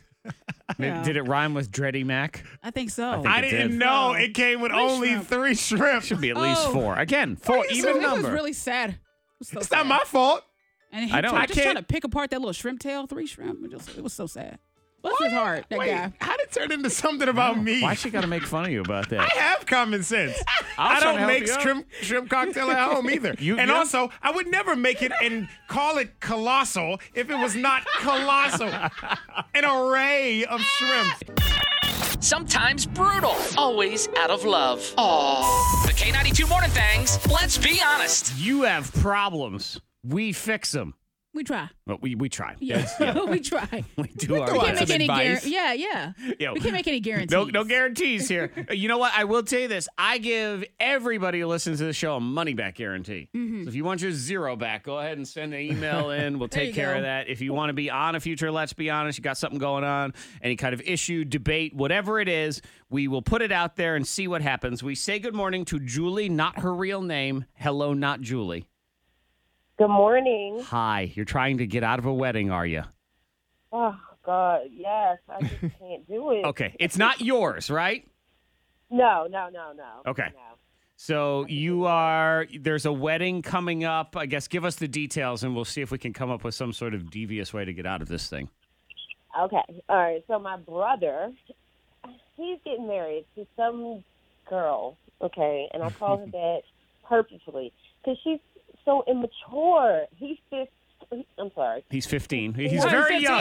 yeah. Did it rhyme with Dreddy Mac? I think so. think I it didn't did. know it came with Three only shrimp. three shrimp. Should be at least Oh. four. Again, four, you even it number. was really sad. It was so It's sad. not my fault. And he I know. tried, I just trying can't- to pick apart that little shrimp tail, three shrimp. It, just, it was so sad. Bless his heart, that Wait, guy. how did it turn into something about me? Why she got to make fun of you about that? I have common sense. I was I trying to don't help make you out. shrimp shrimp cocktail at home either. You- and yeah? also, I would never make it and call it colossal if it was not colossal. An array of shrimp. Sometimes brutal, always out of love. Aww. The K ninety-two Morning Thangs, let's be honest. You have problems. We fix them. We try. Well, we, we try. Yeah, we try. We do our We can't best. make any advice. guar- Yeah, yeah. Yo. We can't make any guarantees. No, no guarantees here. You know what? I will tell you this. I give everybody who listens to the show a money back guarantee. So if you want your zero back, go ahead and send an email in. We'll There take you care go. of that. If you want to be on a future Let's Be Honest, you got something going on, any kind of issue, debate, whatever it is, we will put it out there and see what happens. We say good morning to Julie, not her real name. Hello, not Julie. Good morning. Hi. You're trying to get out of a wedding, are you? Oh, God, yes. I just can't do it. Okay. It's not yours, right? No, no, no, no. Okay. No. So you are, there's a wedding coming up. I guess give us the details and we'll see if we can come up with some sort of devious way to get out of this thing. Okay. All right. So my brother, he's getting married to some girl, okay? And I call her that purposefully because she's so immature. He's fifteen. I'm sorry. He's fifteen. He's Yeah. very fifteen.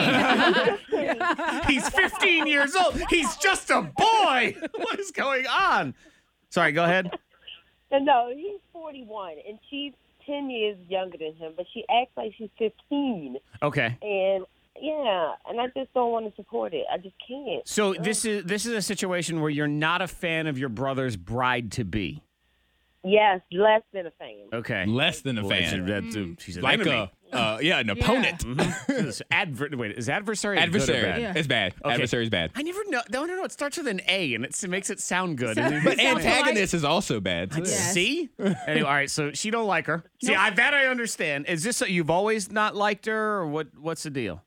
young. He's fifteen years old. He's just a boy. What is going on? Sorry, go ahead. And no, he's forty-one, and she's ten years younger than him, but she acts like she's fifteen. Okay. And yeah, and I just don't want to support it. I just can't. So this is this is a situation where you're not a fan of your brother's bride to be. Yes, less than a fan. Okay. Less than a Well, fan. that's a- She's an Like enemy. a, uh, yeah, an opponent. This adver- wait, is adversary good or Adversary. bad? Yeah. It's bad. Okay. Adversary is bad. I never know. No, no, no. It starts with an A, and it's, it makes it sound good. Sounds- And But it- Sounds antagonist is also bad. too. Yes. See? Anyway, all right. So she don't like her. See, I, that I understand. Is this a, you've always not liked her, or what? What's the deal?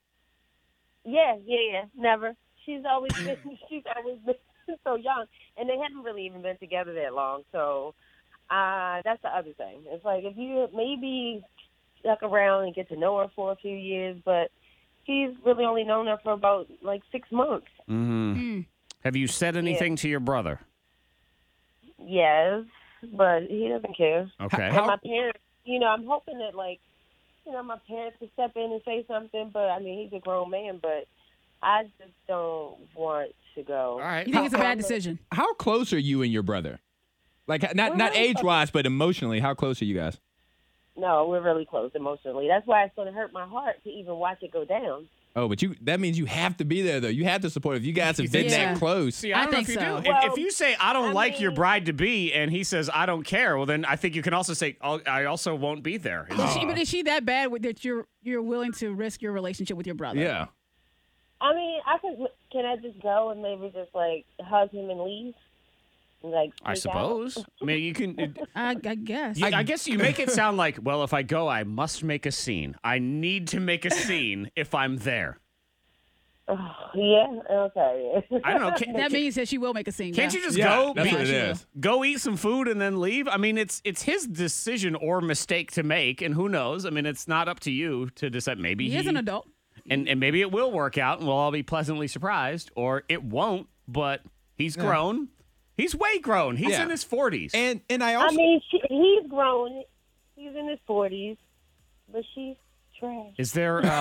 Yeah, yeah, yeah. Never. She's always been. She's always been so young, and they haven't really even been together that long. So uh, that's the other thing. It's like if you maybe stuck around and get to know her for a few years, but she's really only known her for about like six months. Mm-hmm. Have you said anything to your brother? Yes, but he doesn't care. Okay. And my parents, you know, I'm hoping that like, you know, my parents could step in and say something. But I mean, he's a grown man, but I just don't want to go. All right. You think it's a bad decision? How close are you and your brother? Like not not age wise, but emotionally, how close are you guys? No, we're really close emotionally. That's why it's going to hurt my heart to even watch it go down. Oh, but you that means you have to be there though. You have to support. If you guys have been Yeah. that close, See, I, I don't know think if you so. do. If- Well, if, you say I don't I like your mean- bride to be, and he says I don't care, well, then I think you can also say "I'll- I also won't be there. Is she, but is she that bad with, that you're you're willing to risk your relationship with your brother? yeah. I mean, I could. Can I just go and maybe just like hug him and leave? Like, I sneak out. suppose. I mean, you can. I, I guess. You, I guess you make it sound like, well, if I go, I must make a scene. I need to make a scene if I'm there. Oh, yeah. Okay. I don't know. Can, that can, means that she will make a scene. Can't yeah. you just Yeah, go? that's be- what it is. Go eat some food and then leave. I mean, it's it's his decision or mistake to make, and who knows? I mean, it's not up to you to decide. Maybe He he is an adult. and and maybe it will work out, and we'll all be pleasantly surprised, or it won't. But he's grown. He's way grown. He's Yeah. in his forties. And and I I also mean, she, he's grown. He's in his forties, but she's trash. Is there? Um,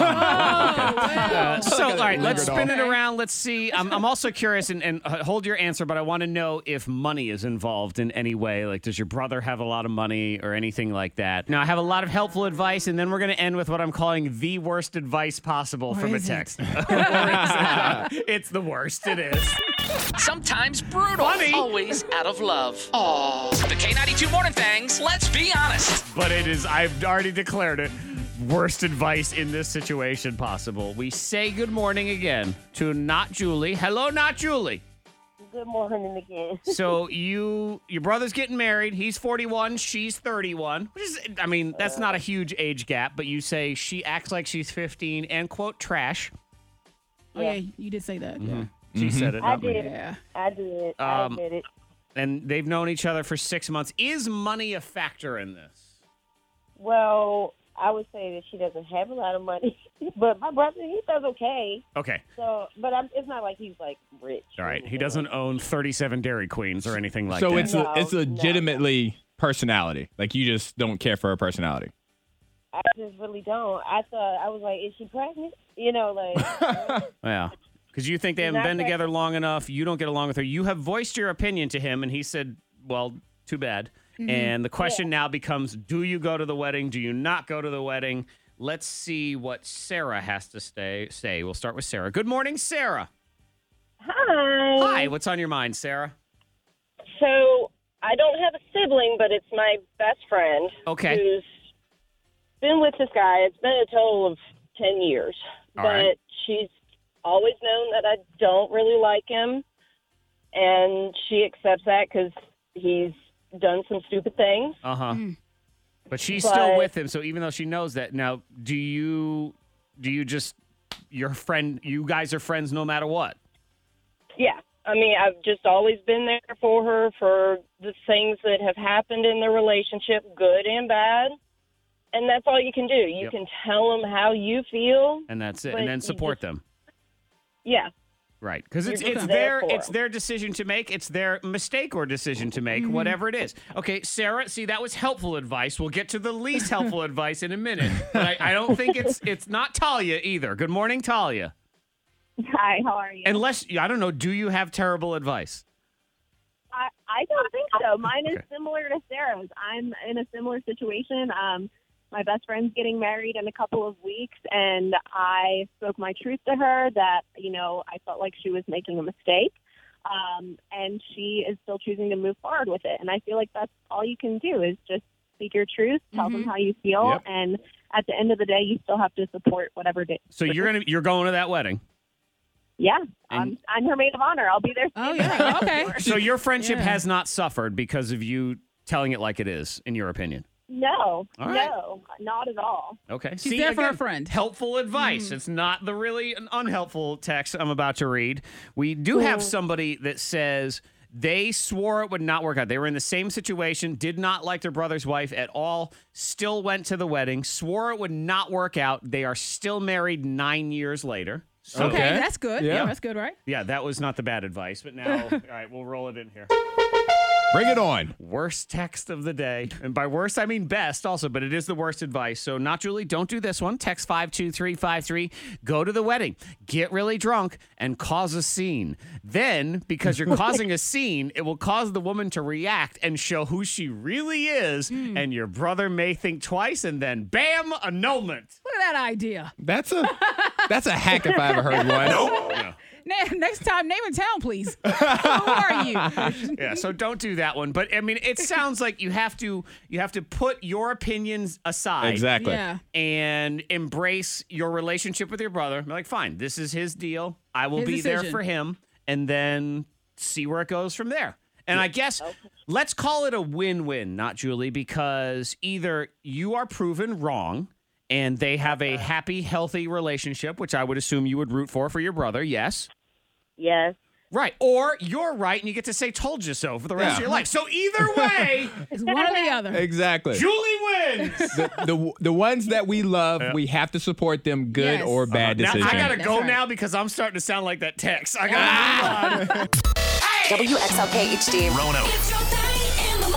uh, so, all right, let's spin it Okay. around. Let's see. I'm, I'm also curious, and, and uh, hold your answer, but I want to know if money is involved in any way. Like, does your brother have a lot of money or anything like that? Now, I have a lot of helpful advice, and then we're going to end with what I'm calling the worst advice possible Or from a is it? text. Or is it not? It's the worst. It is. Sometimes brutal, Funny. always out of love. Aww. The K ninety-two Morning Thangs, let's be honest. But it is, I've already declared it, worst advice in this situation possible. We say good morning again to Not Julie. Hello, Not Julie. Good morning again. So you, your brother's getting married. He's forty-one. She's thirty-one. Which is, I mean, that's not a huge age gap. But you say she acts like she's fifteen and quote trash. Oh yeah, you did say that. Yeah. She said it. I Not me. did. Yeah. I did. I Um, admit it. And they've known each other for six months. Is money a factor in this? Well, I would say that she doesn't have a lot of money, but my brother, he does okay. Okay. So, but I'm, it's not like he's like rich. All right. He doesn't own thirty-seven Dairy Queens or anything like so that. it's No, a, it's no. legitimately personality. Like you just don't care for her personality. I just really don't. I thought I was like, is she pregnant? You know, like. Yeah. Because you think they She's haven't not been pregnant. together long enough. You don't get along with her. You have voiced your opinion to him, and he said, well, too bad. And the question now becomes, do you go to the wedding? Do you not go to the wedding? Let's see what Sarah has to stay, say. We'll start with Sarah. Good morning, Sarah. Hi. Hi. What's on your mind, Sarah? So I don't have a sibling, but it's my best friend. Okay. Who's been with this guy. It's been a total of ten years. All but right. she's always known that I don't really like him, and she accepts that because he's done some stupid things. Uh-huh. But she's But- still with him, so even though she knows that, now, do you, do you just, your friend, you guys are friends no matter what? Yeah. I mean, I've just always been there for her for the things that have happened in the relationship, good and bad. And that's all you can do. You Yep. can tell them how you feel. And that's it. But And then you support just- them. Yeah. Right, because it's You're it's just their there for it's 'em. their decision to make. It's their mistake or decision to make, whatever it is. Okay, Sarah. See, that was helpful advice. We'll get to the least helpful advice in a minute. But I, I don't think it's it's not Talia either. Good morning, Talia. Hi, how are you? Unless I don't know, do you have terrible advice? I, I don't think so. Mine is Okay. similar to Sarah's. I'm in a similar situation. Um, my best friend's getting married in a couple of weeks, and I spoke my truth to her that, you know, I felt like she was making a mistake, um, and she is still choosing to move forward with it. And I feel like that's all you can do is just speak your truth, tell them how you feel, Yep. and at the end of the day, you still have to support whatever day. So you're gonna you're going to that wedding. Yeah, And- I'm, I'm her maid of honor. I'll be there. Oh yeah. Okay. So your friendship Yeah. has not suffered because of you telling it like it is, in your opinion. No, All right. no, not at all. Okay. She's there for her friend. Helpful advice. It's not the really unhelpful text I'm about to read. We do have somebody that says they swore it would not work out. They were in the same situation, did not like their brother's wife at all, still went to the wedding, swore it would not work out. They are still married nine years later. So, Okay, that's good. Yeah. Yeah. that's good, right? yeah, that was not the bad advice. But now, all right, we'll roll it in here. Bring it on. Worst text of the day. And by worst, I mean best also, but it is the worst advice. So, not Julie, don't do this one. Text five two three five three. Go to the wedding, get really drunk, and cause a scene. Then, because you're causing a scene, it will cause the woman to react and show who she really is. And your brother may think twice, and then bam, annulment. Look at that idea. That's a that's a hack if I ever heard one. Yeah. Ne- next time, name a town, please. Who are you? Yeah, so don't do that one. But I mean, it sounds like you have to you have to put your opinions aside. Exactly. Yeah. And embrace your relationship with your brother. Be like, fine, this is his deal. I will His be there decision. for him, and then see where it goes from there. And I guess let's call it a win-win, not Julie, because either you are proven wrong and they have a happy, healthy relationship, which I would assume you would root for for your brother, yes? Yes. Right. Or you're right and you get to say told you so for the rest Yeah. of your life. So either way, It's one or the other. Exactly. Julie wins. the, the the ones that we love, we have to support them, good Yes. or bad Now, decisions. I got to That's go right. now because I'm starting to sound like that text. I got to move on. W X L K H D. Rono. It's your thing in the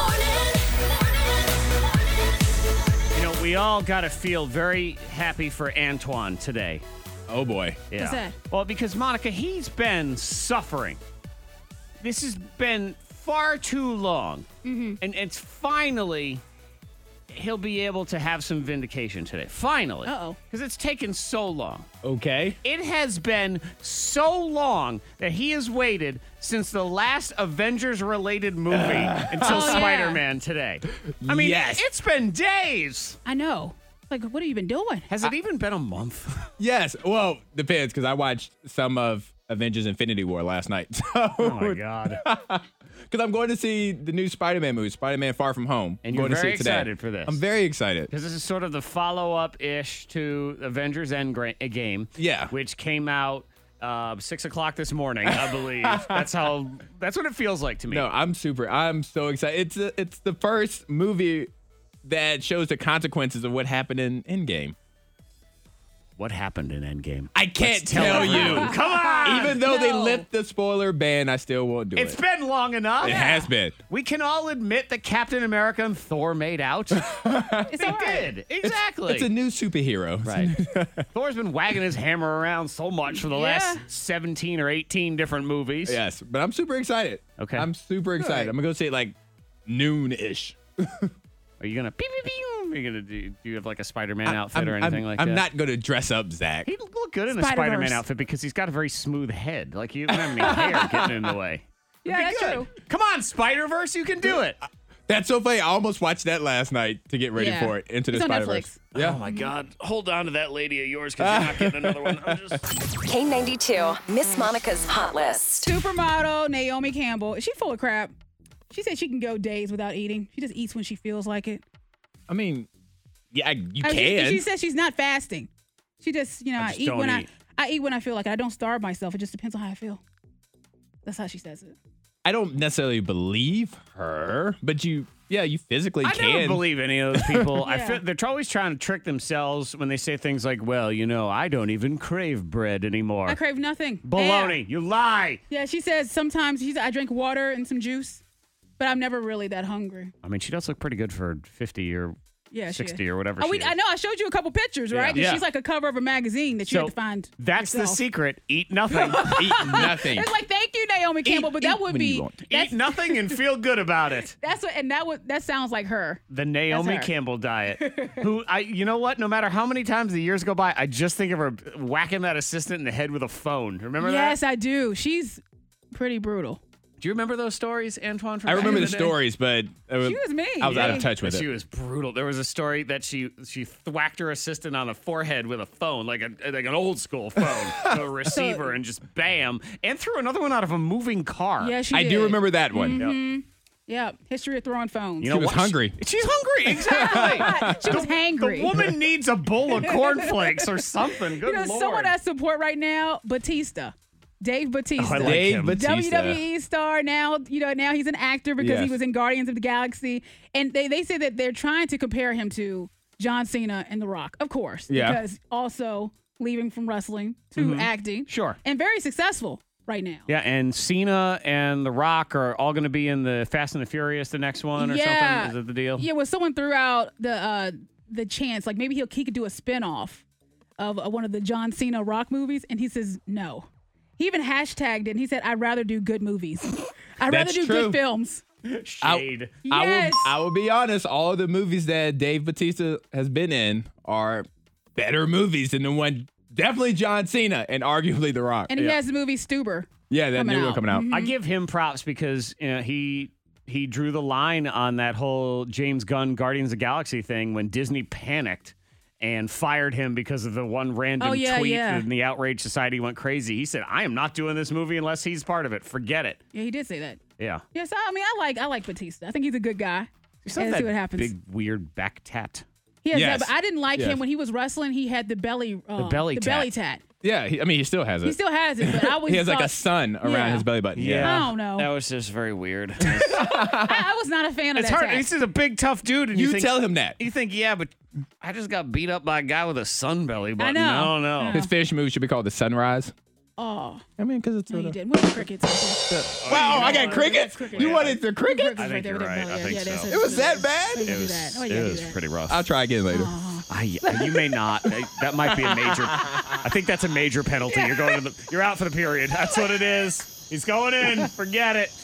morning. You know, we all got to feel very happy for Antoine today. Oh boy. Yeah. What's that? Well, because Monica, he's been suffering. This has been far too long. Mm-hmm. And it's finally, he'll be able to have some vindication today. Finally. Uh-oh. Because it's taken so long. Okay. It has been so long that he has waited since the last Avengers-related movie until Oh, yeah. Spider-Man today. I mean, Yes. it's been days. I know. Like, what have you been doing? Has it even been a month? Yes. Well, depends because I watched some of Avengers Infinity War last night. So, Oh, my God. Because I'm going to see the new Spider-Man movie, Spider-Man Far From Home. And I'm you're going to very see it today. excited for this. I'm very excited. Because this is sort of the follow-up-ish to Avengers Endgame. Yeah. Which came out uh, six o'clock this morning, I believe. That's how. That's what it feels like to me. No, I'm super. I'm so excited. It's a, it's the first movie that shows the consequences of what happened in Endgame. What happened in Endgame? I can't Let's tell tell you. everyone. Come on! Even though they No. lift the spoiler ban, I still won't do It's it. been long enough. It has been. We can all admit that Captain America and Thor made out. It's they all right. did. Exactly. It's a new superhero. Right. Thor's been wagging his hammer around so much for the Yeah. last seventeen or eighteen different movies. Yes, but I'm super excited. Okay. I'm super excited. I'm gonna go see it like noon-ish. Are you gonna pew pew pew? Are you gonna do? Do you have like a Spider-Man outfit I'm, or anything I'm, like I'm that? not gonna dress up, Zach. He'd look good in a Spider-Verse. Spider-Man outfit because he's got a very smooth head. Like he doesn't have any hair getting in the way. Yeah, that's Good. true. Come on, Spider-Verse, you can do it. That's so funny. I almost watched that last night to get ready Yeah. for it. Into the It's on Spider-Verse. Netflix. Yeah. Oh my God! Hold on to that lady of yours because you're not getting another one. I'm just... K ninety-two, Miss Monica's Hot List. Supermodel Naomi Campbell. Is she full of crap? She said she can go days without eating. She just eats when she feels like it. I mean, yeah, you I mean, can. She, she says she's not fasting. She just, you know, I I, just eat don't when eat. I I eat when I feel like it. I don't starve myself. It just depends on how I feel. That's how she says it. I don't necessarily believe her, but you, yeah, you physically I can. never believe any of those people. I Yeah. feel, they're always trying to trick themselves when they say things like, "Well, you know, I don't even crave bread anymore." I crave nothing. Baloney! Yeah. You lie. Yeah, she says sometimes she's, I drink water and some juice, but I'm never really that hungry. I mean, she does look pretty good for fifty or Yeah, she sixty is. or whatever. Oh, she we, is. I know. I showed you a couple pictures, right? 'Cause Yeah. she's like a cover of a magazine that you So have to find. that's the yourself. secret. Eat nothing. Eat nothing. It's like, thank you, Naomi Campbell, but that eat would when you be want. that's, Eat nothing and feel good about it. that's what, and that would that sounds like her. The Naomi her. Campbell diet. Who I, you know what? No matter how many times the years go by, I just think of her whacking that assistant in the head with a phone. Remember Yes, that? I do. She's pretty brutal. Do you remember those stories, Antoine? From I back remember in the day? stories, but it was, She was mean. I was out Yeah. of touch with She it. was brutal. There was a story that she she thwacked her assistant on the forehead with a phone, like a like an old school phone, a receiver, and just bam, and threw another one out of a moving car. Yeah, she I did. do remember that one. Mhm. Yeah, history of throwing phones. You She was what? hungry. She's hungry, exactly. she was hangry. The woman needs a bowl of cornflakes or something. Good you know, Lord. someone I support right now, Batista. Dave Batista. Oh, I like Dave him. Batista. W W E star now, you know, now he's an actor because he Yes. was in Guardians of the Galaxy. And they, they say that they're trying to compare him to John Cena and The Rock, of course. Yeah. Because also leaving from wrestling to acting. Sure. And very successful right now. Yeah, and Cena and The Rock are all going to be in the Fast and the Furious, the next one, or Yeah. something. Is that the deal? Yeah, well, someone threw out the uh, the chance, like maybe he'll, he could do a spinoff of uh, one of the John Cena Rock movies. And he says no. He even hashtagged it and he said, I'd rather do good movies. I'd rather That's do true. good films. Shade. I Yes. will. I will be honest. All of the movies that Dave Batista has been in are better movies than the one. Definitely John Cena and arguably The Rock. And he has the movie Stuber. yeah, that coming new one out. coming out. I give him props because you know, he he drew the line on that whole James Gunn Guardians of the Galaxy thing when Disney panicked and fired him because of the one random Oh, yeah, tweet yeah. and the outrage society went crazy. He said, I am not doing this movie unless he's part of it. Forget it. Yeah, he did say that. Yeah. Yes, I mean, I like I like Batista. I think he's a good guy. You saw And that see what happens. big, weird back tat. He has Yes. that, but I didn't like Yes. him when he was wrestling. He had the belly, uh, The belly the tat. belly tat. Yeah, he, I mean, he still has it. He still has it, but I always He has like a thought- sun around Yeah. his belly button. I don't know. That was just very weird. I, I was not a fan of It's that hard. tat. He's just a big, tough dude. And you, You think, tell him that. You think, yeah, but I just got beat up by a guy with a sun belly button. know. I don't know. His finish move should be called the sunrise. Oh, I mean, because it's no, sort you of. didn't. Where's the crickets? Wow, I got crickets. cricket. You wanted the crickets? I think you're right. I think so. It was that bad? It was, it was pretty rough. I'll try again later. I, you may not. I- That might be a major. I think that's a major penalty. You're going to the. You're out for the period. That's what it is. He's going in. Forget it.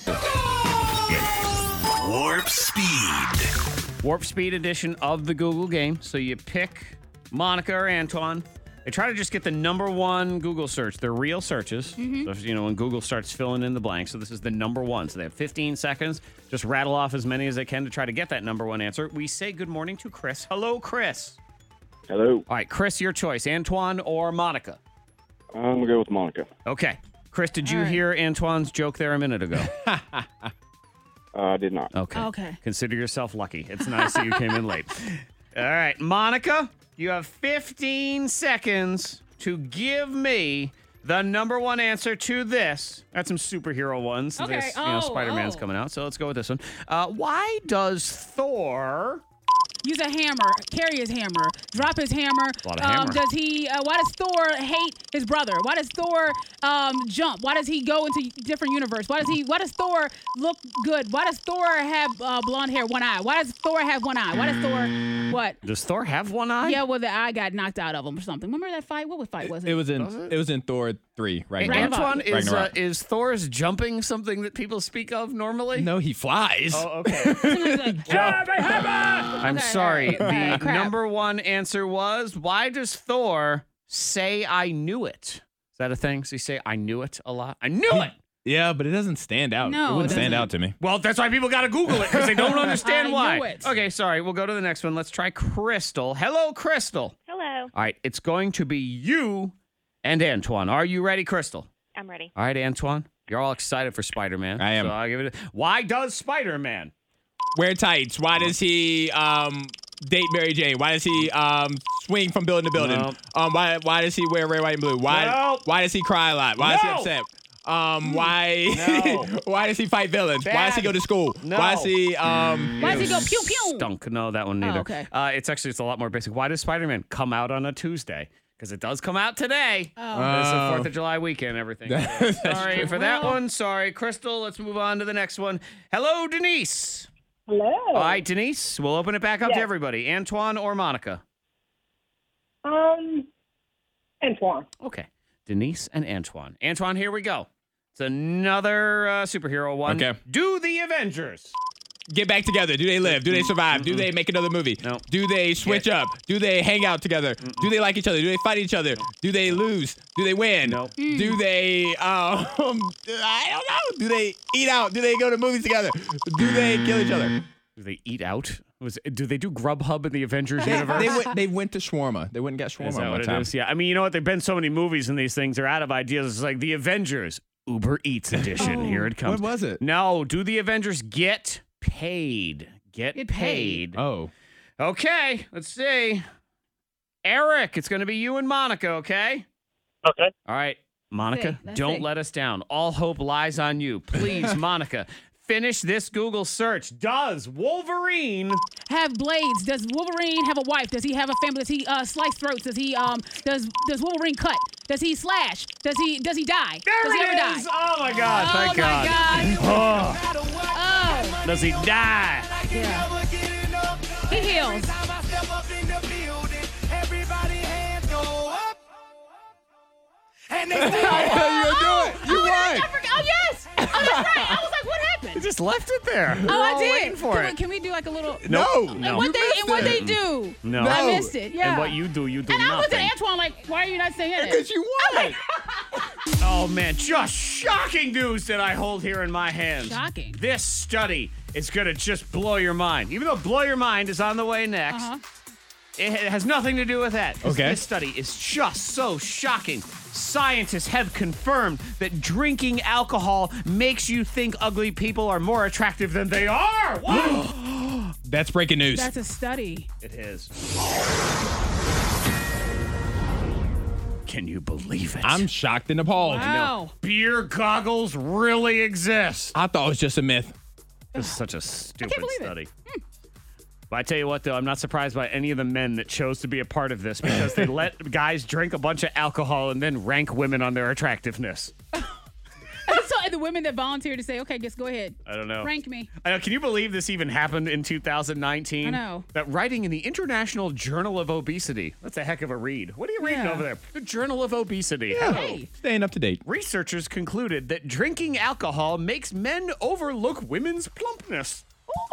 Warp Speed. Warp Speed edition of the Google game. So you pick Monica or Antoine. They try to just get the number one Google search. They're real searches. Mm-hmm. So, you know, when Google starts filling in the blanks. So this is the number one. So they have fifteen seconds. Just rattle off as many as they can to try to get that number one answer. We say good morning to Chris. Hello, Chris. Hello. All right, Chris, your choice. Antoine or Monica? I'm going to go with Monica. Okay. Chris, did you All right. hear Antoine's joke there a minute ago? Uh, I did not. Okay. Okay. Consider yourself lucky. It's nice that you came in late. All right, Monica, you have fifteen seconds to give me the number one answer to this. That's some superhero ones. Okay. This, you know, Oh, Spider-Man's oh. coming out, so let's go with this one. Uh, why does Thor... Use a hammer, carry his hammer, drop his hammer. A lot of um, hammer. Does he? Uh, why does Thor hate his brother? Why does Thor um, jump? Why does he go into different universe? Why does he? Why does Thor look good? Why does Thor have uh, blonde hair, one eye? Why does Thor have one eye? Why does Thor? What? Does Thor have one eye? Yeah, well, the eye got knocked out of him or something. Remember that fight? What fight was it? It was in. Was it? It was in Thor three. Right. Antoine, is, uh, Ragnarok. is Thor's jumping something that people speak of normally? No, he flies. Oh, okay. I'm sorry. The Crap. number one answer was, why does Thor say I knew it? Is that a thing? Does he say I knew it a lot? I knew it! Yeah, but it doesn't stand out. No, it wouldn't it stand doesn't. out to me. Well, that's why people got to Google it, because they don't understand I why. knew it. Okay, sorry. We'll go to the next one. Let's try Crystal. Hello, Crystal. Hello. All right, it's going to be you and Antoine. Are you ready, Crystal? I'm ready. All right, Antoine. You're all excited for Spider-Man. I am. So I'll give it a, why does Spider-Man? Wear tights. Why does he um date Mary Jane? Why does he um swing from building to building? No. Um, why why does he wear red, white, and blue? Why No. why does he cry a lot? Why is he No. upset? Um, why No. why does he fight villains? Why does he Bad. go to school? No. Why does he um? Why does he go pew pew? Stunk. No, that one neither. Oh, okay. Uh, it's actually it's a lot more basic. Why does Spider-Man come out on a Tuesday? Because it does come out today. Oh. It's the Oh. Fourth of July weekend. Everything. That's Sorry true. for that Well- one. Sorry, Crystal. Let's move on to the next one. Hello, Denise. Hello. All right, Denise. We'll open it back up to Yes. everybody. Antoine or Monica? Um, Antoine. Okay. Denise and Antoine. Antoine, here we go. It's another uh, superhero one. Okay. Do the Avengers. Get back together. Do they live? Do they survive? Do they make another movie? No. Do they switch up? Do they hang out together? Do they like each other? Do they fight each other? Do they lose? Do they win? No. Do they um I don't know. Do they eat out? Do they go to movies together? Do they kill each other? Do they eat out? Was do they do Grubhub in the Avengers universe? They went they went to shawarma. They went and got shawarma Is that one what it time. is? Yeah. I mean, you know what? There've been so many movies and these things are out of ideas. It's like the Avengers Uber Eats edition. Here it comes. What was it? No. Do the Avengers get paid? Get, Get paid. paid. Oh. Okay. Let's see. Eric, it's going to be you and Monica, okay? Okay. All right. Monica, see. Let's don't see. let us down. All hope lies on you. Please, Monica, finish this Google search. Does Wolverine Have blades? Does Wolverine have a wife? Does he have a family? Does he uh, slice throats? Does he um? Does Does Wolverine cut? Does he slash? Does he Does he die? There does he it ever is! die? Oh my God! Oh Thank my God! God! Oh, Oh, does he die? yeah. He heals. you gonna do it. You oh, won. I forgot. Oh yes. Oh, that's right. I was like, what happened? You just left it there. Oh, We're I all did. waiting for can, it. We, can we do like a little? No. No. And what they and what they do? No. I missed it. Yeah. And what you do, you do And I was nothing. at Antoine like, why are you not saying it? Because you won. Oh man, just shocking news that I hold here in my hands. Shocking. This study is gonna just blow your mind. Even though blow your mind is on the way next. Uh-huh. it has nothing to do with that. 'Cause Okay. This study is just so shocking. Scientists have confirmed that drinking alcohol makes you think ugly people are more attractive than they are. What? That's breaking news. That's a study. It is. Can you believe it? I'm shocked and appalled. Wow. Beer goggles really exist. I thought it was just a myth. This is such a stupid believe it. study. But I tell you what, though, I'm not surprised by any of the men that chose to be a part of this because they let guys drink a bunch of alcohol and then rank women on their attractiveness. So the women that volunteered to say, okay, just go ahead. I don't know. Rank me. I know. Can you believe this even happened in two thousand nineteen? I know. That writing in the International Journal of Obesity. That's a heck of a read. What are you reading Yeah. over there? The Journal of Obesity. Yeah. Hello. Hey. Staying up to date. Researchers concluded that drinking alcohol makes men overlook women's plumpness.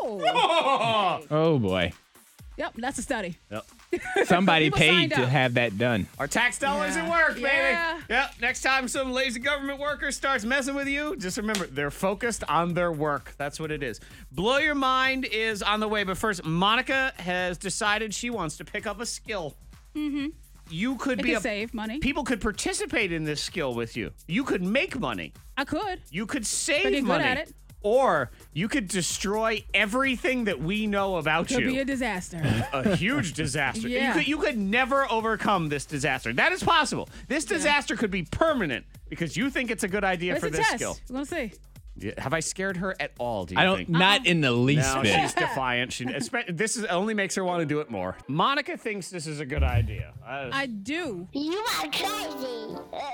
Oh. Oh, boy. Yep, that's a study. Yep. Somebody People paid signed to up. have that done. Our tax dollars Yeah. at work, baby. Yeah. Yep. Next time some lazy government worker starts messing with you, just remember they're focused on their work. That's what it is. Blow Your Mind is on the way, but first, Monica has decided she wants to pick up a skill. Mm-hmm. You could It be could a save money. People could participate in this skill with you. You could make money. I could. You could If I save get good money. at it. Or you could destroy everything that we know about Could you. be a disaster. a huge disaster. Yeah. You could, you could never overcome this disaster. That is possible. This disaster could be permanent because you think it's a good idea It's for a this test. skill. We're going to see. Yeah, have I scared her at all, do you I don't, think? not in the least No, bit. she's defiant. She, espe- this is only makes her want to do it more. Monica thinks this is a good idea. I, I do. You are crazy.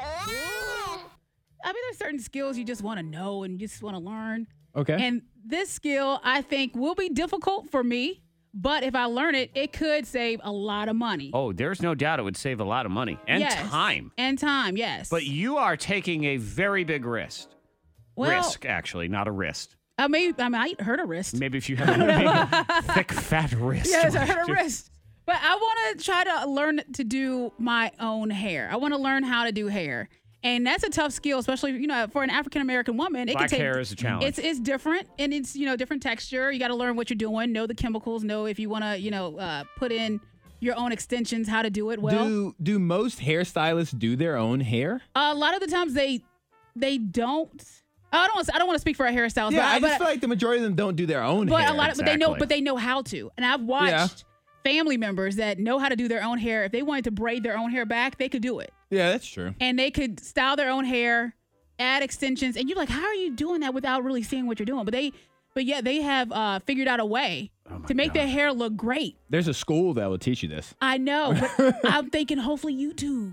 I mean, there's certain skills you just want to know and you just want to learn. Okay. And this skill, I think, will be difficult for me. But if I learn it, it could save a lot of money. oh, there's no doubt it would save a lot of money and Yes. time. And time, yes. But you are taking a very big risk. Well- risk, actually, not a wrist. I may, I might hurt a wrist. Maybe if you have a big, thick, fat wrist. Yes, I hurt a wrist. But I want to try to learn to do my own hair. I want to learn how to do hair. And that's a tough skill, especially, you know, for an African-American woman. It Black can take, hair is a challenge. It's it's different, and it's, you know, different texture. You got to learn what you're doing, know the chemicals, know if you want to, you know, uh, put in your own extensions, how to do it well. do do most hairstylists do their own hair? a lot of the times they they don't. I don't. wanna- I don't want to speak for a hairstylist. Yeah, but, I just but, feel like the majority of them don't do their own but hair. a lot of, but they know, Exactly. but they know how to. And I've watched Yeah. family members that know how to do their own hair. If they wanted to braid their own hair back, they could do it. Yeah, that's true. And they could style their own hair, add extensions, and you're like, how are you doing that without really seeing what you're doing? But they, but yeah, they have uh, figured out a way to make their hair look great. There's a school that will teach you this. I know, but I'm thinking hopefully YouTube.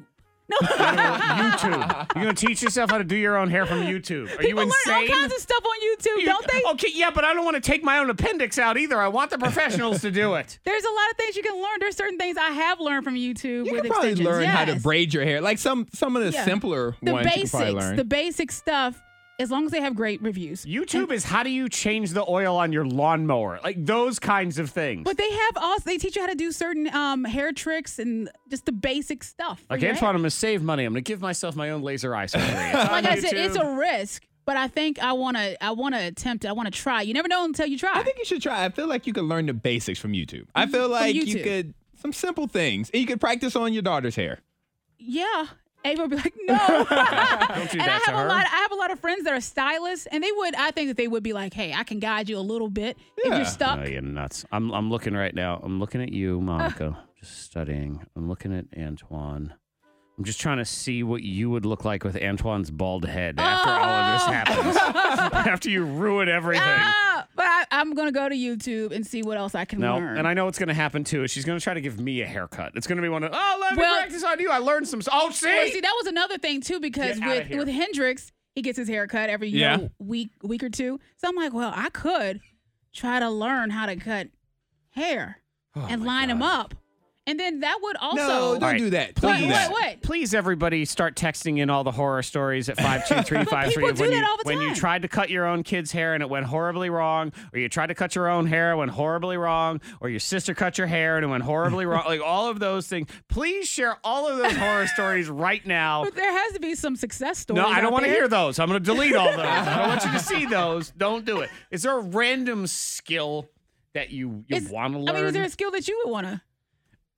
YouTube. You're going to teach yourself how to do your own hair from YouTube. Are People you insane? learn all kinds of stuff on YouTube, You- don't they? Okay, yeah, but I don't want to take my own appendix out either. I want the professionals to do it. There's a lot of things you can learn. There's certain things I have learned from YouTube You with can probably extensions. learn how to Yes. braid your hair. Like some some of the Yeah. simpler the ones you can probably basics, learn. the basic stuff, as long as they have great reviews. YouTube is how do you change the oil on your lawnmower? Like those kinds of things. But they have also, they teach you how to do certain um, hair tricks and just the basic stuff. for Like your Antoine, hair. I'm going to save money. I'm going to give myself my own laser eye surgery. It's on Like I said, YouTube. it's a risk, but I think I want to, I want to attempt it. I want to try. You never know until you try. I think you should try. I feel like you could learn the basics from YouTube. I feel like you YouTube. could some simple things, and you could practice on your daughter's hair. Yeah. Ava would be like, no. Don't do and that I have to a her. lot. I have a lot of friends that are stylists, and they would. I think that they would be like, "Hey, I can guide you a little bit if Yeah. you're stuck." Oh, you're nuts. I'm I'm looking right now. I'm looking at you, Monica, just studying. I'm looking at Antoine. I'm just trying to see what you would look like with Antoine's bald head after all of this happens. After you ruin everything. Ah, but I, I'm gonna go to YouTube and see what else I can No, learn. and I know what's going to happen too. Is she's going to try to give me a haircut. It's going to be one of, oh, let me Well- practice on you. I learned some. Oh, see, Well, see, that was another thing too, because Get outta with here. with Hendrix, he gets his hair cut every you Yeah. know, week week or two. So I'm like, well, I could try to learn how to cut hair Oh, and line them up, and then that would also. No, don't right. do that. What- Don't do that. what- what? Please, everybody, start texting in all the horror stories at five two three five three. But people When do you that all the when you time. tried to cut your own kid's hair and it went horribly wrong, or you tried to cut your own hair and it went horribly wrong, or your sister cut your hair and it went horribly wrong, like all of those things. Please share all of those horror stories right now. But there has to be some success stories. No, I don't out want to there. hear those. I'm going to delete all those. I don't want you to see those. Don't do it. Is there a random skill that you, you Is- want to learn? I mean, is there a skill that you would want to?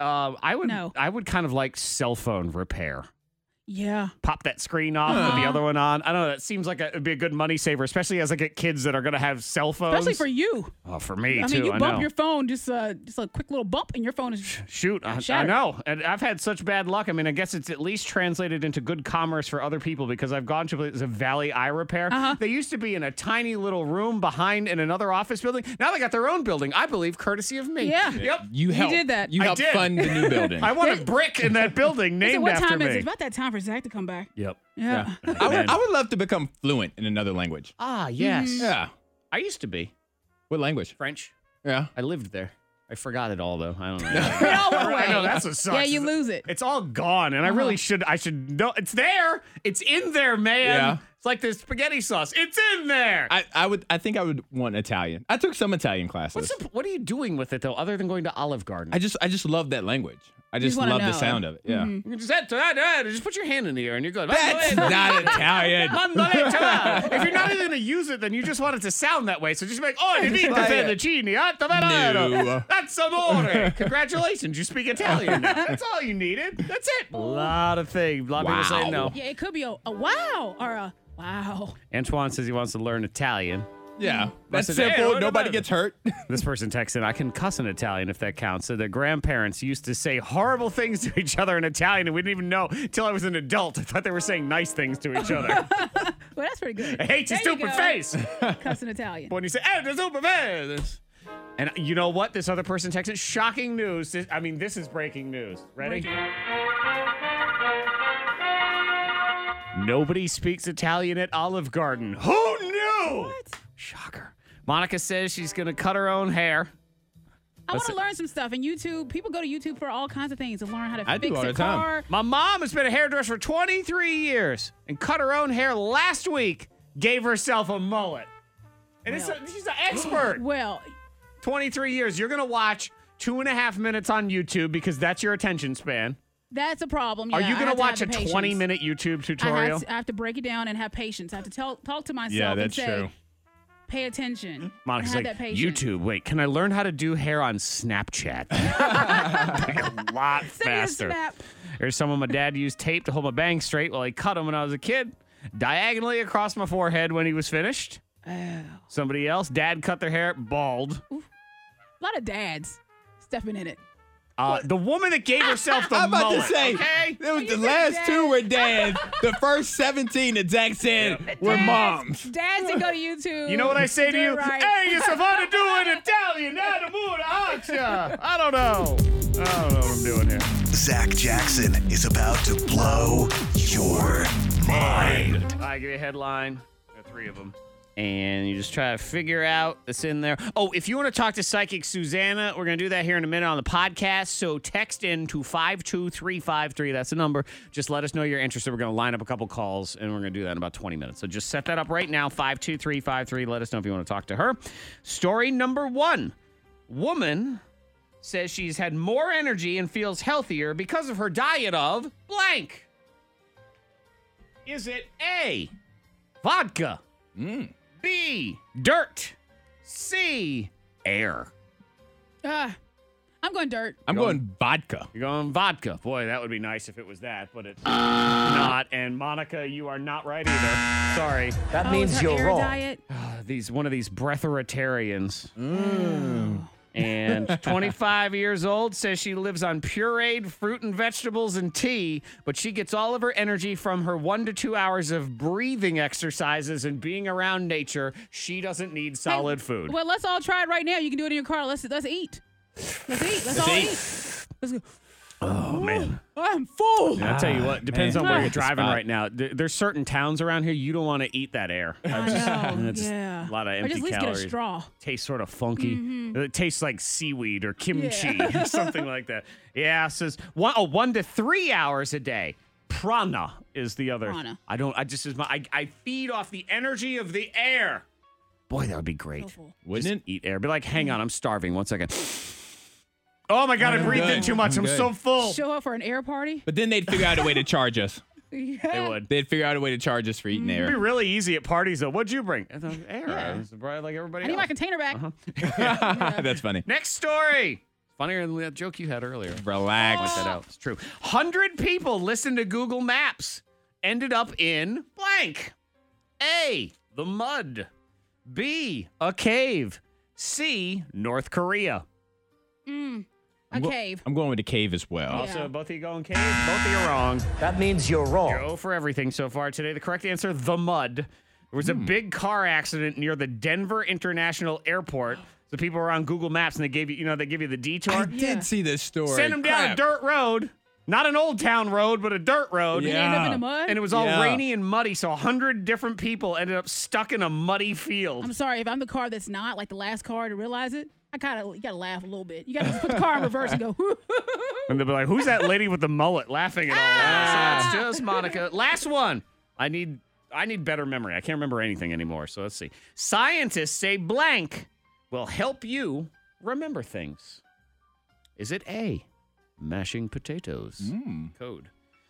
Uh, I would. No. I would kind of like cell phone repair. Yeah. Pop that screen off, put the other one on. I don't know. That seems like a, it'd be a good money saver, especially as I get kids that are going to have cell phones. Especially for you. Oh, for me I too. mean, you I bump know. your phone, just uh, just a quick little bump, and your phone is Shoot, I, I shattered. know. And I've had such bad luck. I mean, I guess it's at least translated into good commerce for other people because I've gone to a Valley Eye Repair. Uh-huh. They used to be in a tiny little room behind in another office building. Now they got their own building, I believe, courtesy of me. Yeah. Yep. You helped. did that. You I helped did. fund the new building. I want a brick in that building Listen, named what after time me. is it? It's about that time for Zach to come back. Yep. Yeah. I would, I would love to become fluent in another language. Ah, yes. Yeah. I used to be. What language? French. Yeah. I lived there. I forgot it all though. I don't know. It all went away. I know that's what sucks. Yeah, you lose it. It's all gone, and I really should. I should know. It's there. It's in there, man. Yeah. It's like the spaghetti sauce. It's in there. I, I would. I think I would want Italian. I took some Italian classes. What's the, what are you doing with it though, other than going to Olive Garden? I just I just love that language. I just just wanna love the know. sound of it. Yeah. Mhm. You can just, just put your hand in the air and you're good. That's not Italian. Mandoletta. If you're not even going to use it, then you just want it to sound that way. So just be like, oh, divino fettuccine, atto No. That's amore. Congratulations, you speak Italian now. That's all you needed. That's it. A lot of things. A lot of people say no. Yeah, it could be a, a wow or a wow. Antoine says he wants to learn Italian. Yeah. That's I said, hey, simple. what Nobody about- gets hurt. This person texted, I can cuss in Italian if that counts. So their grandparents used to say horrible things to each other in Italian, and we didn't even know until I was an adult. I thought they were saying nice things to each other. Well, that's pretty good. I hate your There you stupid go. face. Cussing Italian. When you say, hey, the stupid face. And you know what? This other person texted, shocking news. This, I mean, this is breaking news. Ready? Nobody speaks Italian at Olive Garden. Who knew? What? Shocker. Monica says she's going to cut her own hair. I want Let's to learn some stuff. And YouTube, people go to YouTube for all kinds of things to learn how to I do fix all a the time. car. My mom has been a hairdresser for twenty-three years and cut her own hair last week, gave herself a mullet. And it's a, she's an expert. Well, twenty-three years. You're going to watch two and a half minutes on YouTube because that's your attention span. that's a problem. Are Yeah, you I going have to have watch a the patience. twenty minute YouTube I tutorial? have, to, I have to break it down and have patience. I have to tell, talk to myself Yeah, and that's say, true. pay attention. Monica's and like, have that patience. YouTube, wait, can I learn how to do hair on Snapchat? a lot Send me a faster. snap. There's someone my dad used tape to hold my bangs straight while he cut them when I was a kid, diagonally across my forehead when he was finished. Oh. Somebody else, dad cut their hair bald. A lot of dads stepping in it. Uh, the woman that gave herself the I'm about mullet, to say, okay? it was you the said last dad. two were dads. The first seventeen that Zach said were Dads- moms. Dads that go to YouTube. You know what I say to do you? it right. Hey, you're supposed to do it Italian, not a Buddha, aren't ya? I don't know. I don't know what I'm doing here. Zach Jackson is about to blow your mind. I give you a headline. There are three of them. And you just try to figure out what's in there. Oh, if you want to talk to Psychic Susanna, we're going to do that here in a minute on the podcast. So text in to five two three five three. That's the number. Just let us know you're interested. We're going to line up a couple calls, and we're going to do that in about twenty minutes. So just set that up right now, five two three five three. Let us know if you want to talk to her. Story number one. Woman says she's had more energy and feels healthier because of her diet of blank. Is it A, vodka? Mm. B, dirt. C, air. Uh, I'm going dirt. I'm going vodka. You're going vodka. Boy, that would be nice if it was that, but it's not. And Monica, you are not right either. Sorry. That oh, means you're air wrong. Diet? These one of these breatharians. Mm. And twenty-five years old, says she lives on pureed fruit and vegetables and tea, but she gets all of her energy from her one to two hours of breathing exercises and being around nature. She doesn't need solid Hey, food. Well, let's all try it right now. You can do it in your car. Let's let's eat. Let's eat. Let's, Let's all eat. eat. Let's go. Oh, man. I'm full. I'll tell you what, depends man. on where you're That's the driving spot. right now. There- There's certain towns around here you don't want to eat that air. I That's just- know, it's yeah. a lot of Or empty just at least calories. get a straw. Tastes sort of funky. Mhm. It tastes like seaweed or kimchi Yeah. or something like that. Yeah, it says one, oh, one to three hours a day. Prana is the other. Prana. I don't. I just is my. I, I feed off the energy of the air. Boy, that would be great. Wouldn't Just eat air? Be like, hang on, I'm starving. One second. Oh my God, I I'm breathed good. in too much. I'm I'm good. so full. Show up for an air party. But then they'd figure out a way to charge us. Yeah. They would. They'd figure out a way to charge us for eating It'd be air. really easy at parties, though. What'd you bring? I thought, air. Yeah. It's probably like everybody I need else. my container back. That's funny. Next story. Funnier than that joke you had earlier. Relax. Point that out. It's true. one hundred people listened to Google Maps. Ended up in blank. A, the mud. B, a cave. C, North Korea. Mm, a I'm go- cave. I'm going with the cave as well. Also, both of you going cave. Both of you wrong. That means you're wrong. Go for everything so far today. The correct answer, the mud. There was a big car accident near the Denver International Airport. The people were on Google Maps and they gave you, you know, they give you the detour. I did see this story. Send them down a Crap. dirt road. Not an old town road, but a dirt road. And they ended up in the mud? And it was all Yeah. rainy and muddy, so one hundred different people ended up stuck in a muddy field. I'm sorry if I'm the car that's not like the last car to realize it. I kind of you gotta laugh a little bit. You gotta put the car in reverse and go. And they'll be like, who's that lady with the mullet laughing at all that? So it's just Monica. Last one. I need I need better memory. I can't remember anything anymore. So let's see. Scientists say blank will help you remember things. Is it A, mashing potatoes? Mm. Code.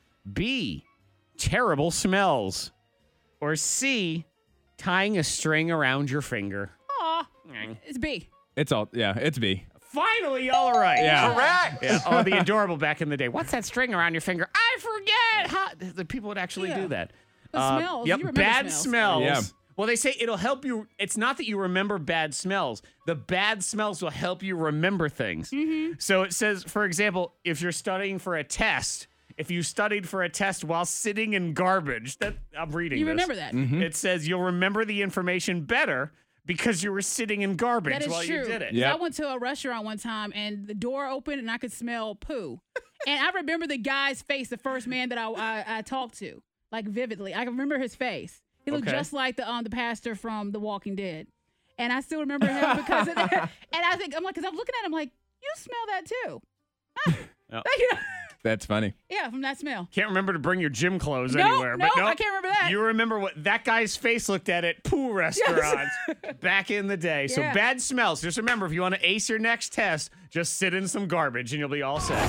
B, terrible smells. Or C, tying a string around your finger. Aw, it's B. It's all, yeah, it's B. Finally, y'all are right. Yeah. Correct. Yeah. Oh, the adorable back in the day. What's that string around your finger? I forget. How the people would actually Yeah. do that. The Uh, smells. Yep. You remember Bad smells. smells. Yeah. Well, they say it'll help you. It's not that you remember bad smells. The bad smells will help you remember things. Mm-hmm. So it says, for example, if you're studying for a test, if you studied for a test while sitting in garbage, that I'm reading. You this. remember that. Mm-hmm. It says you'll remember the information better because you were sitting in garbage That is while true. you did it. 'Cause Yep. I went to a restaurant one time and the door opened and I could smell poo. And I remember the guy's face, the first man that I, I, I talked to, like vividly. I can remember his face. He looked Okay. just like the um the pastor from The Walking Dead. And I still remember him because of that. And I think, I'm like, because I'm looking at him like, you smell that too. Oh. That's funny. Yeah, from that smell. Can't remember to bring your gym clothes No, anywhere. no, but no, I can't remember that. You remember what that guy's face looked at at poo restaurants back in the day. So Yeah. bad smells. Just remember, if you want to ace your next test, just sit in some garbage and you'll be all set.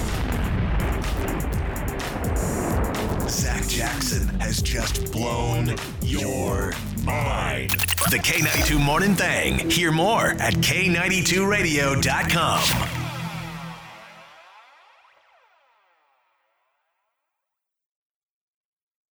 Zach Jackson has just blown your mind. The K ninety-two Morning Thing. Hear more at K ninety-two radio dot com.